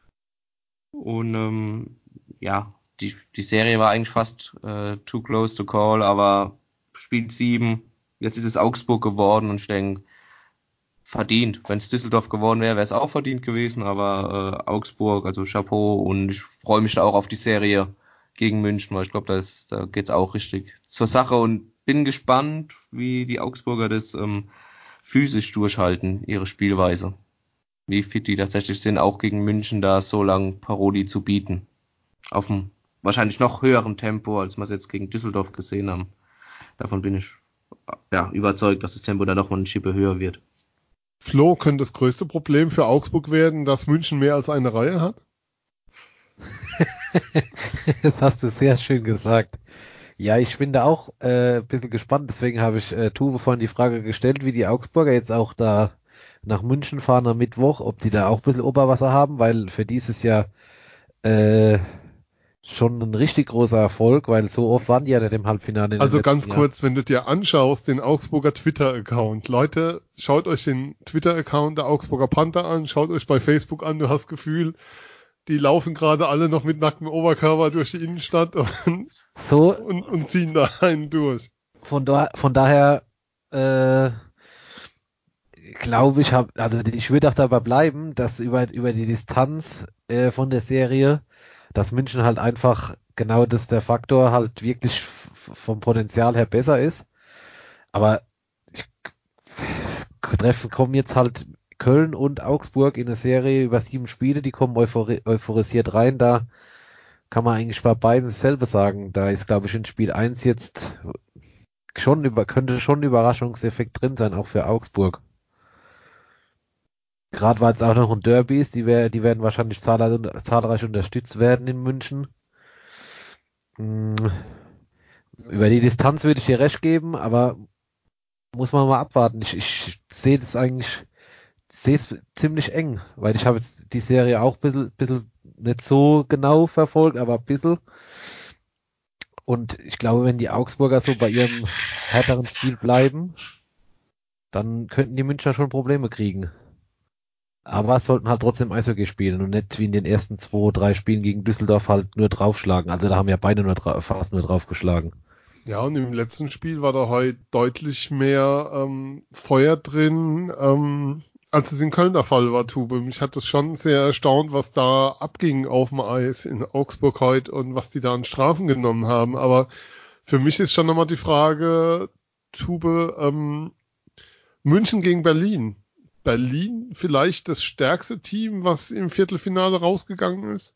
und ähm, ja, die, die Serie war eigentlich fast äh, too close to call, aber Spiel sieben, jetzt ist es Augsburg geworden und ich denke, verdient. Wenn es Düsseldorf geworden wäre, wäre es auch verdient gewesen, aber äh, Augsburg, also Chapeau und ich freue mich da auch auf die Serie gegen München, weil ich glaube, da, ist, da geht's auch richtig zur Sache und bin gespannt, wie die Augsburger das ähm, physisch durchhalten, ihre Spielweise. Wie fit die tatsächlich sind, auch gegen München da so lang Paroli zu bieten. Auf einem wahrscheinlich noch höheren Tempo, als wir es jetzt gegen Düsseldorf gesehen haben. Davon bin ich ja überzeugt, dass das Tempo da noch mal eine Schippe höher wird. Flo, könnte das größte Problem für Augsburg werden, dass München mehr als eine Reihe hat? Das hast du sehr schön gesagt. Ja, ich bin da auch äh, ein bisschen gespannt, deswegen habe ich äh, Tube vorhin die Frage gestellt, wie die Augsburger jetzt auch da nach München fahren am Mittwoch, ob die da auch ein bisschen Oberwasser haben, weil für die ist es ja äh, schon ein richtig großer Erfolg, weil so oft waren die ja nicht im Halbfinale in den Also letzten ganz Jahren. kurz, wenn du dir anschaust, den Augsburger Twitter-Account. Leute, schaut euch den Twitter-Account der Augsburger Panther an, schaut euch bei Facebook an, du hast das Gefühl, die laufen gerade alle noch mit nacktem Oberkörper durch die Innenstadt und, So, und, und ziehen da einen durch. von, da, von daher äh, glaube ich, hab, also ich würde auch dabei bleiben, dass über, über die Distanz äh, von der Serie, dass München halt einfach genau das der Faktor halt wirklich f- vom Potenzial her besser ist. Aber ich, es treffen kommen jetzt halt Köln und Augsburg in eine Serie über sieben Spiele, die kommen euphori euphorisiert rein. Da kann man eigentlich bei beiden dasselbe sagen. Da ist, glaube ich, in Spiel eins jetzt schon über, könnte schon ein Überraschungseffekt drin sein, auch für Augsburg. Gerade weil es auch noch ein Derby ist, die, wär, die werden wahrscheinlich zahlreich, zahlreich unterstützt werden in München. Hm, über die Distanz würde ich dir recht geben, aber muss man mal abwarten. Ich, ich sehe das eigentlich, sehe es ziemlich eng, weil ich habe jetzt die Serie auch ein bisschen, bisschen nicht so genau verfolgt, aber ein bisschen. Und ich glaube, wenn die Augsburger so bei ihrem härteren Stil bleiben, dann könnten die Münchner schon Probleme kriegen. Aber es sollten halt trotzdem Eishockey spielen und nicht wie in den ersten zwei, drei Spielen gegen Düsseldorf halt nur draufschlagen. Also da haben ja beide nur dra- fast nur draufgeschlagen. Ja, und im letzten Spiel war da heute deutlich mehr ähm, Feuer drin, ähm, als es in Köln der Fall war, Tube. Mich hat das schon sehr erstaunt, was da abging auf dem Eis in Augsburg heute und was die da an Strafen genommen haben. Aber für mich ist schon nochmal die Frage, Tube, ähm, München gegen Berlin. Berlin vielleicht das stärkste Team, was im Viertelfinale rausgegangen ist?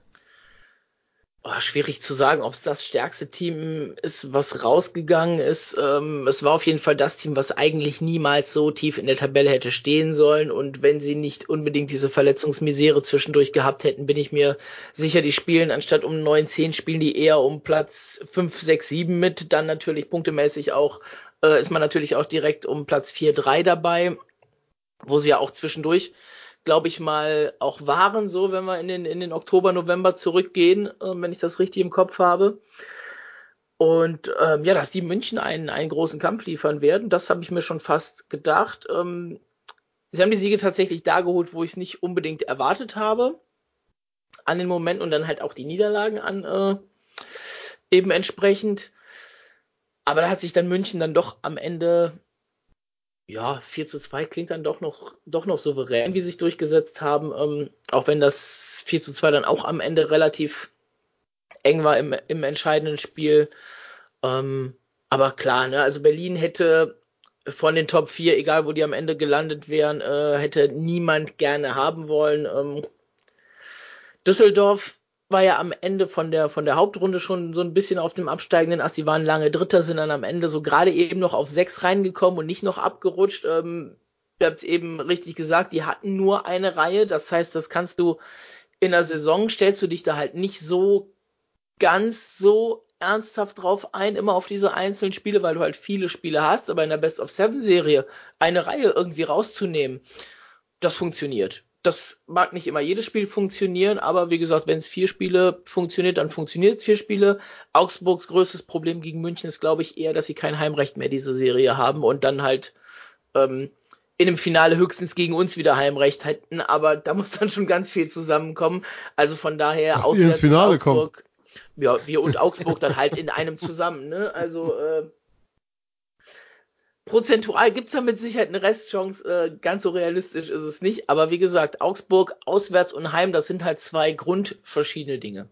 Oh, schwierig zu sagen, ob es das stärkste Team ist, was rausgegangen ist. Ähm, es war auf jeden Fall das Team, was eigentlich niemals so tief in der Tabelle hätte stehen sollen. Und wenn sie nicht unbedingt diese Verletzungsmisere zwischendurch gehabt hätten, bin ich mir sicher, die spielen anstatt um neun, zehn, spielen die eher um Platz fünf, sechs, sieben mit. Dann natürlich punktemäßig auch, äh, ist man natürlich auch direkt um Platz vier, drei dabei, wo sie ja auch zwischendurch, glaube ich mal, auch waren, so wenn wir in den, in den Oktober, November zurückgehen, äh, wenn ich das richtig im Kopf habe. Und ähm, ja, dass die München einen, einen großen Kampf liefern werden, das habe ich mir schon fast gedacht. Ähm, sie haben die Siege tatsächlich da geholt, wo ich es nicht unbedingt erwartet habe, an den Momenten, und dann halt auch die Niederlagen an äh, eben entsprechend. Aber da hat sich dann München dann doch am Ende, ja, vier zu zwei klingt dann doch noch, doch noch souverän, wie sie sich durchgesetzt haben, ähm, auch wenn das vier zu zwei dann auch am Ende relativ eng war im, im entscheidenden Spiel. Ähm, aber klar, ne, also Berlin hätte von den Top vier, egal wo die am Ende gelandet wären, äh, hätte niemand gerne haben wollen. Ähm, Düsseldorf war ja am Ende von der, von der Hauptrunde schon so ein bisschen auf dem absteigenden Ast. Die waren lange Dritter, sind dann am Ende so gerade eben noch auf sechs reingekommen und nicht noch abgerutscht. Ähm, ihr habt es eben richtig gesagt, die hatten nur eine Reihe. Das heißt, das kannst du in der Saison, stellst du dich da halt nicht so ganz so ernsthaft drauf ein, immer auf diese einzelnen Spiele, weil du halt viele Spiele hast, aber in der Best-of-Seven-Serie eine Reihe irgendwie rauszunehmen, das funktioniert. Das mag nicht immer jedes Spiel funktionieren, aber wie gesagt, wenn es vier Spiele funktioniert, dann funktioniert es vier Spiele. Augsburgs größtes Problem gegen München ist, glaube ich, eher, dass sie kein Heimrecht mehr diese Serie haben und dann halt ähm, in dem Finale höchstens gegen uns wieder Heimrecht hätten, aber da muss dann schon ganz viel zusammenkommen. Also von daher, dass ihr ins Finale Augsburg, kommt. Ja, wir und Augsburg dann halt in einem zusammen, ne? Also äh, prozentual gibt's da mit Sicherheit eine Restchance, äh, ganz so realistisch ist es nicht, aber wie gesagt, Augsburg, auswärts und heim, das sind halt zwei grundverschiedene Dinge.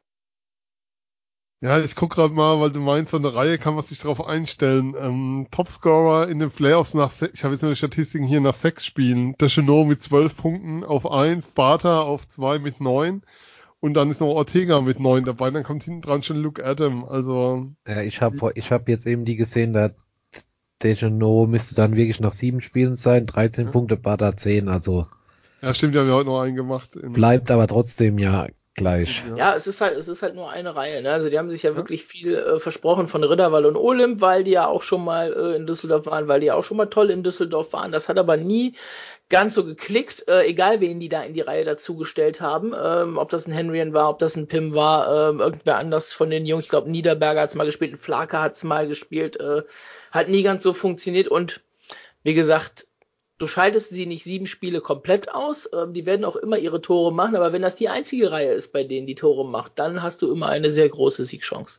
Ja, ich guck gerade mal, weil du meinst, so eine Reihe kann man sich darauf einstellen. Ähm, Topscorer in den Playoffs nach, se- ich habe jetzt nur die Statistiken hier, nach sechs Spielen. Deschenaux mit zwölf Punkten auf eins, Bartha auf zwei mit neun und dann ist noch Ortega mit neun dabei, dann kommt hinten dran schon Luke Adam, also... Ja, ich habe ich hab jetzt eben die gesehen, da Deschenaux müsste dann wirklich nach sieben Spielen sein, dreizehn Ja. Punkte, Bada zehn, also Ja, stimmt, die haben ja heute noch einen gemacht. In, bleibt aber trotzdem ja gleich. ja. Ja, es ist halt, es ist halt nur eine Reihe, ne? Also die haben sich ja, Ja. wirklich viel äh, versprochen von Ridderwall und Olymp, weil die ja auch schon mal äh, in Düsseldorf waren, weil die ja auch schon mal toll in Düsseldorf waren. Das hat aber nie ganz so geklickt, äh, egal wen die da in die Reihe dazugestellt haben, ähm, ob das ein Henrien war, ob das ein Pim war, ähm, irgendwer anders von den Jungs, ich glaube Niederberger hat's mal gespielt, ein Flake hat's mal gespielt, äh, hat nie ganz so funktioniert und wie gesagt, du schaltest sie nicht sieben Spiele komplett aus, ähm, die werden auch immer ihre Tore machen, aber wenn das die einzige Reihe ist, bei denen die Tore macht, dann hast du immer eine sehr große Siegchance.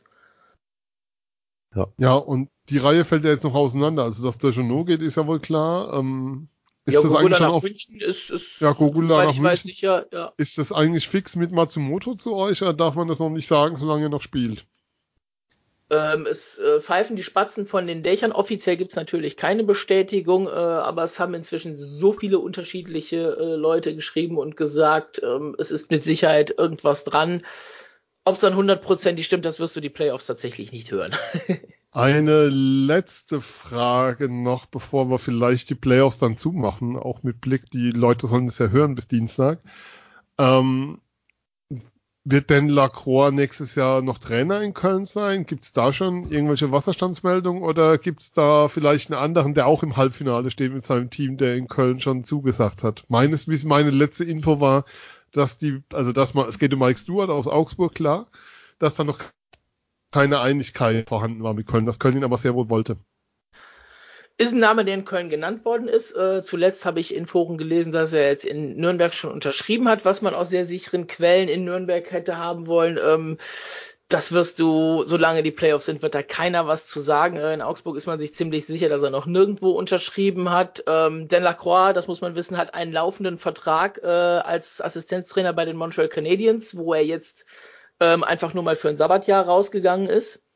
Ja, und die Reihe fällt ja jetzt noch auseinander. Also, dass Deschenaux geht, ist ja wohl klar. Ähm, ist Ja, das Gogula eigentlich schon nach auf... München ist, ist Ja, Gogula soweit nach ich weiß, München. sicher, ja. Ist das eigentlich fix mit Matsumoto zu euch oder darf man das noch nicht sagen, solange er noch spielt? Ähm, es äh, pfeifen die Spatzen von den Dächern. Offiziell gibt's natürlich keine Bestätigung, äh, aber es haben inzwischen so viele unterschiedliche äh, Leute geschrieben und gesagt, ähm, es ist mit Sicherheit irgendwas dran. Ob es dann hundertprozentig stimmt, das wirst du die Playoffs tatsächlich nicht hören. Eine letzte Frage noch, bevor wir vielleicht die Playoffs dann zumachen, auch mit Blick, die Leute sollen es ja hören bis Dienstag. Ähm, wird denn Lacroix nächstes Jahr noch Trainer in Köln sein? Gibt es da schon irgendwelche Wasserstandsmeldungen oder gibt es da vielleicht einen anderen, der auch im Halbfinale steht mit seinem Team, der in Köln schon zugesagt hat? Meines Wissens, meine letzte Info war, dass die, also dass man, es geht um Mike Stewart aus Augsburg, klar, dass da noch keine Einigkeit vorhanden war mit Köln, dass Köln ihn aber sehr wohl wollte. Ist ein Name, der in Köln genannt worden ist. Äh, zuletzt habe ich in Foren gelesen, dass er jetzt in Nürnberg schon unterschrieben hat, was man aus sehr sicheren Quellen in Nürnberg hätte haben wollen. Ähm, das wirst du, solange die Playoffs sind, wird da keiner was zu sagen. Äh, in Augsburg ist man sich ziemlich sicher, dass er noch nirgendwo unterschrieben hat. Ähm, Dan Lacroix, das muss man wissen, hat einen laufenden Vertrag äh, als Assistenztrainer bei den Montreal Canadiens, wo er jetzt ähm, einfach nur mal für ein Sabbatjahr rausgegangen ist.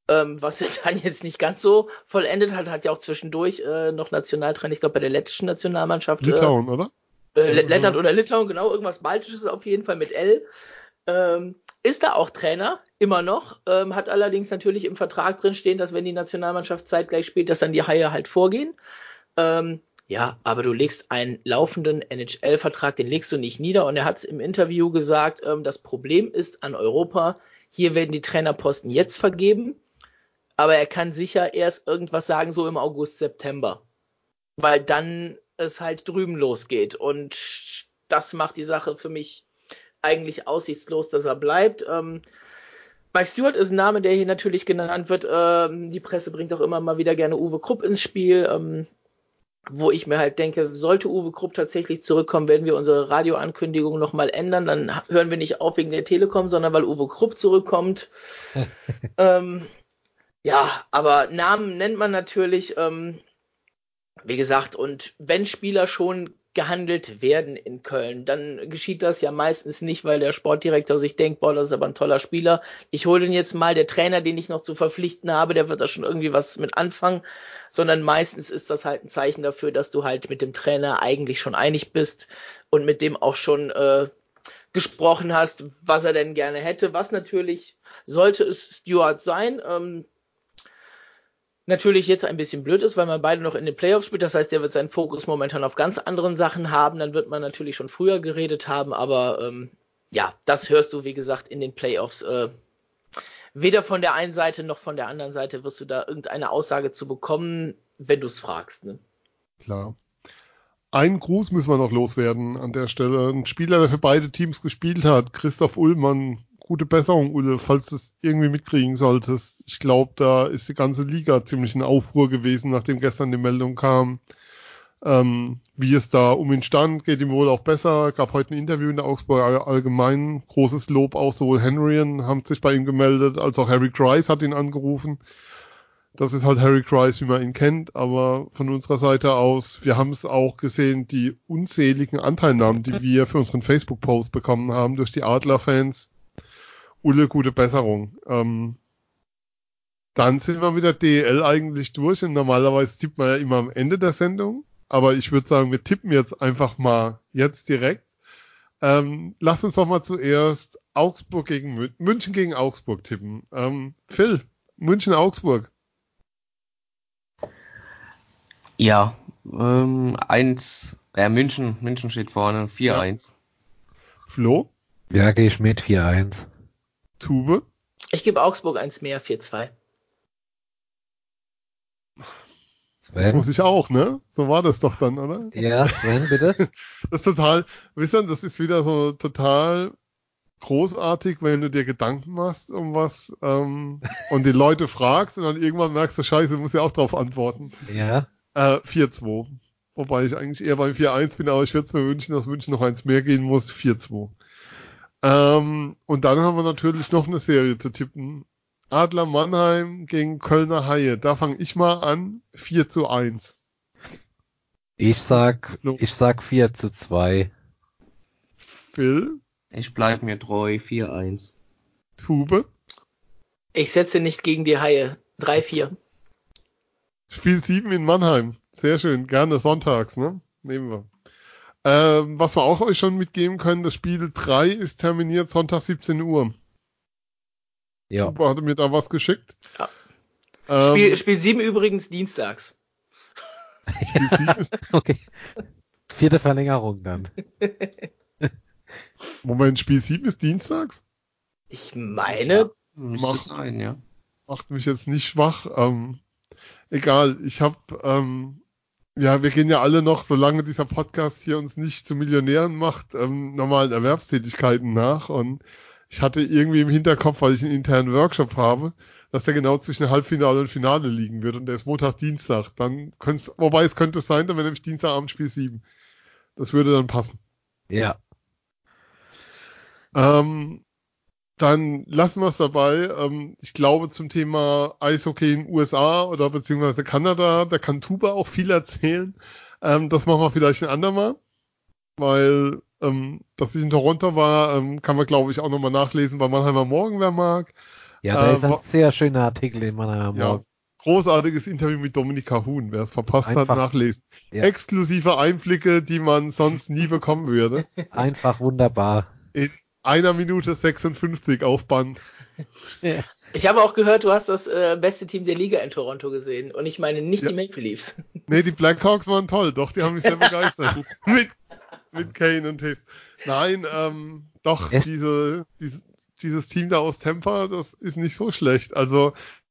ähm, was er dann jetzt nicht ganz so vollendet hat, hat ja auch zwischendurch äh, noch Nationaltrainer, ich glaube bei der lettischen Nationalmannschaft. Litauen, äh, oder? Äh, Lettland oder Litauen, genau, irgendwas Baltisches auf jeden Fall mit L. Ähm, ist da auch Trainer, immer noch, ähm, hat allerdings natürlich im Vertrag drin stehen, dass wenn die Nationalmannschaft zeitgleich spielt, dass dann die Haie halt vorgehen. Ähm, ja, aber du legst einen laufenden N H L-Vertrag, den legst du nicht nieder, und er hat es im Interview gesagt, ähm, das Problem ist an Europa, hier werden die Trainerposten jetzt vergeben, aber er kann sicher erst irgendwas sagen, so im August, September, weil dann es halt drüben losgeht, und das macht die Sache für mich eigentlich aussichtslos, dass er bleibt. Ähm, Mike Stewart ist ein Name, der hier natürlich genannt wird. Ähm, die Presse bringt auch immer mal wieder gerne Uwe Krupp ins Spiel, ähm, wo ich mir halt denke, sollte Uwe Krupp tatsächlich zurückkommen, werden wir unsere Radioankündigung nochmal ändern. Dann hören wir nicht auf wegen der Telekom, sondern weil Uwe Krupp zurückkommt. ähm, ja, aber Namen nennt man natürlich, ähm, wie gesagt, und wenn Spieler schon gehandelt werden in Köln, dann geschieht das ja meistens nicht, weil der Sportdirektor sich denkt, boah, das ist aber ein toller Spieler, ich hole den jetzt mal, der Trainer, den ich noch zu verpflichten habe, der wird da schon irgendwie was mit anfangen, sondern meistens ist das halt ein Zeichen dafür, dass du halt mit dem Trainer eigentlich schon einig bist und mit dem auch schon äh, gesprochen hast, was er denn gerne hätte, was natürlich, sollte es Stewart sein, ähm, natürlich jetzt ein bisschen blöd ist, weil man beide noch in den Playoffs spielt. Das heißt, er wird seinen Fokus momentan auf ganz anderen Sachen haben. Dann wird man natürlich schon früher geredet haben. Aber ähm, ja, das hörst du, wie gesagt, in den Playoffs. Äh, weder von der einen Seite noch von der anderen Seite wirst du da irgendeine Aussage zu bekommen, wenn du es fragst. Ne? Klar. Einen Gruß müssen wir noch loswerden an der Stelle. Ein Spieler, der für beide Teams gespielt hat, Christoph Ullmann. Gute Besserung, Ulle, falls du es irgendwie mitkriegen solltest. Ich glaube, da ist die ganze Liga ziemlich in Aufruhr gewesen, nachdem gestern die Meldung kam, ähm, wie es da um ihn stand. Geht ihm wohl auch besser. Gab heute ein Interview in der Augsburger Allgemeinen. Großes Lob auch, sowohl Henrien haben sich bei ihm gemeldet, als auch Harry Grice hat ihn angerufen. Das ist halt Harry Grice, wie man ihn kennt, aber von unserer Seite aus, wir haben es auch gesehen, die unzähligen Anteilnahmen, die wir für unseren Facebook-Post bekommen haben durch die Adler-Fans. Ulle, gute Besserung. Ähm, dann sind wir mit der D E L eigentlich durch und normalerweise tippt man ja immer am Ende der Sendung, aber ich würde sagen, wir tippen jetzt einfach mal jetzt direkt. Ähm, lass uns doch mal zuerst Augsburg gegen Mün- München gegen Augsburg tippen. Ähm, Phil, München-Augsburg. Ja, ähm, eins, äh, München, München steht vorne, vier eins. Flo, Ja, gehe ich mit vier eins. Tube, Ich gebe Augsburg eins mehr, vier zwei. das muss Sven? ich auch, ne? So war das doch dann, oder? Ja, Sven, bitte? Das ist total, wisst ihr, das ist wieder so total großartig, wenn du dir Gedanken machst um was ähm, und die Leute fragst und dann irgendwann merkst du, scheiße, du musst ja auch drauf antworten. Ja. Äh, vier zwei. Wobei ich eigentlich eher beim vier eins bin, aber ich würde es mir wünschen, dass München noch eins mehr gehen muss. vier zwei. Ähm, und dann haben wir natürlich noch eine Serie zu tippen. Adler Mannheim gegen Kölner Haie. Da fange ich mal an. vier zu eins. Ich sag, Flo. ich sag vier zu zwei. Phil, Ich bleib mir treu, vier eins. Tube, Ich setze nicht gegen die Haie, drei vier. Spiel sieben in Mannheim. Sehr schön. Gerne sonntags, ne? Nehmen wir. Ähm, was wir auch euch schon mitgeben können, das Spiel drei ist terminiert Sonntag siebzehn Uhr. Ja. Huber hatte mir da was geschickt. Ja. Ähm, Spiel, Spiel sieben übrigens dienstags. Spiel sieben ist, Okay. Vierte Verlängerung dann. Moment, Spiel sieben ist dienstags? Ich meine, Müsste Mach- sein, ja. Macht mich jetzt nicht schwach. Ähm, egal, ich hab, ähm, ja, wir gehen ja alle noch, solange dieser Podcast hier uns nicht zu Millionären macht, ähm, normalen Erwerbstätigkeiten nach. Und ich hatte irgendwie im Hinterkopf, weil ich einen internen Workshop habe, dass der genau zwischen Halbfinale und Finale liegen wird. Und der ist Montag, Dienstag. Dann könnte wobei es könnte sein, dann wäre nämlich Dienstagabend Spiel sieben. Das würde dann passen. Ja. Ähm, dann lassen wir es dabei. Ähm, ich glaube, zum Thema Eishockey in den U S A oder beziehungsweise Kanada, da kann Tuba auch viel erzählen. Ähm, das machen wir vielleicht ein andermal, weil ähm, dass ich in Toronto war, ähm, kann man, glaube ich, auch nochmal nachlesen bei Mannheimer Morgen, wer mag. Ja, da äh, ist ein sehr schöner Artikel in meiner Morgen. Ja, großartiges Interview mit Dominika Huhn. Wer es verpasst Einfach, hat, nachlesen. Ja. Exklusive Einblicke, die man sonst nie bekommen würde. Einfach wunderbar. In einer Minute sechsundfünfzig auf Band. Ja. Ich habe auch gehört, du hast das äh, beste Team der Liga in Toronto gesehen. Und ich meine nicht Ja. die Maple Leafs. Nee, die Blackhawks waren toll. Doch, die haben mich sehr begeistert. mit, mit Kane und Taves. Nein, ähm, doch, Echt? diese, diese, dieses Team da aus Tampa, das ist nicht so schlecht. Also,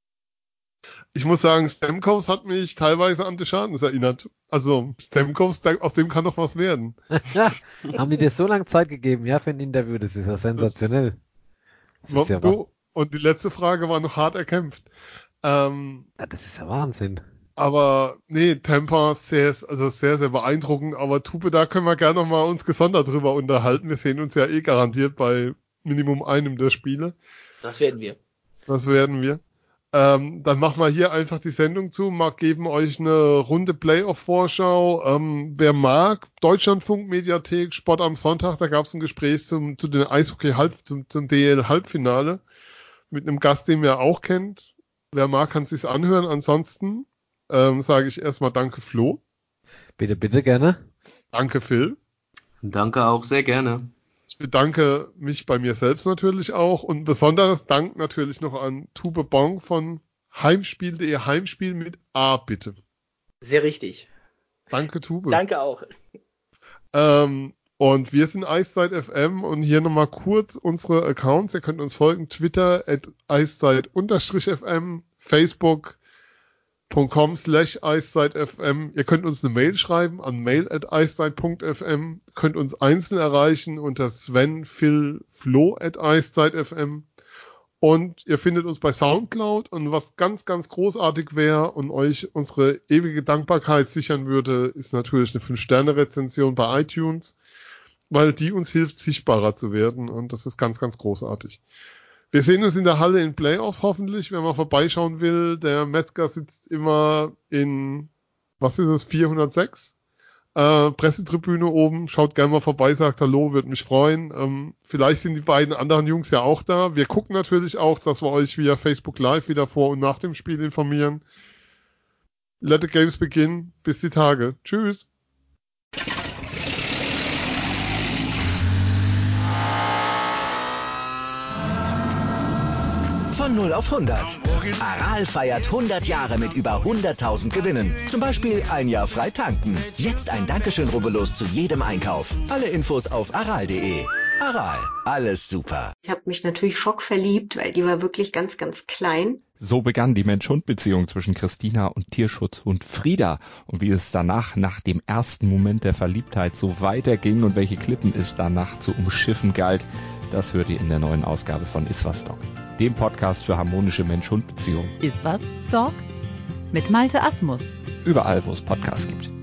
ich muss sagen, Stamkos hat mich teilweise an Deschamps erinnert. Also, Stamkos, da- aus dem kann doch was werden. Haben die dir so lange Zeit gegeben, ja, für ein Interview? Das ist ja sensationell. Das ist ja, wa- Du, und die letzte Frage war noch hart erkämpft. Ähm, ja, das ist ja Wahnsinn. aber nee, Tampa sehr, also sehr, sehr beeindruckend. Aber Tube, da können wir gerne noch mal uns gesondert drüber unterhalten. Wir sehen uns ja eh garantiert bei Minimum einem der Spiele. Das werden wir. Das werden wir. Ähm, dann machen wir hier einfach die Sendung zu, mal geben euch eine Runde Playoff-Vorschau. Ähm, wer mag, Deutschlandfunk-Mediathek, Sport am Sonntag, da gab es ein Gespräch zum, zu den Eishockey-Halb, zum, zum D E L-Halbfinale mit einem Gast, den ihr auch kennt. Wer mag, kann sich's anhören. Ansonsten ähm, sage ich erstmal danke Flo. Bitte, bitte gerne. Danke Phil. Danke auch sehr gerne. Ich bedanke mich bei mir selbst natürlich auch und ein besonderes Dank natürlich noch an Tube Bong von Heimspiel punkt de. Heimspiel mit A, bitte. Sehr richtig. Danke, Tube. Danke auch. Ähm, und wir sind Eiszeit F M und hier nochmal kurz unsere Accounts. Ihr könnt uns folgen, Twitter at Eiszeit-F M, Facebook punkt com slash eiszeit.fm. Ihr könnt uns eine Mail schreiben an mail at eiszeit.fm. Könnt uns einzeln erreichen unter Sven, Phil, Flo at eiszeit.fm. Und ihr findet uns bei Soundcloud. Und was ganz, ganz großartig wäre und euch unsere ewige Dankbarkeit sichern würde, ist natürlich eine fünf Sterne Rezension bei iTunes, weil die uns hilft, sichtbarer zu werden. Und das ist ganz, ganz großartig. Wir sehen uns in der Halle in Playoffs hoffentlich, wenn man vorbeischauen will. Der Metzger sitzt immer in, was ist es, vierhundertsechs? Äh, Pressetribüne oben. Schaut gerne mal vorbei, sagt Hallo, würde mich freuen. Ähm, vielleicht sind die beiden anderen Jungs ja auch da. Wir gucken natürlich auch, dass wir euch via Facebook Live wieder vor und nach dem Spiel informieren. Let the games begin. Bis die Tage. Tschüss. Von null auf hundert. Aral feiert hundert Jahre mit über hunderttausend Gewinnen. Zum Beispiel ein Jahr frei tanken. Jetzt ein Dankeschön, rubbellos zu jedem Einkauf. Alle Infos auf aral punkt de. Aral, alles super. Ich habe mich natürlich schockverliebt, weil die war wirklich ganz, ganz klein. So begann die Mensch-Hund-Beziehung zwischen Christina und Tierschutzhund Frieda. Und wie es danach, nach dem ersten Moment der Verliebtheit, so weiterging und welche Klippen es danach zu umschiffen galt, das hört ihr in der neuen Ausgabe von Iswas Dog, dem Podcast für harmonische Mensch-Hund-Beziehungen. Iswas Dog? Mit Malte Asmus. Überall, wo es Podcasts gibt.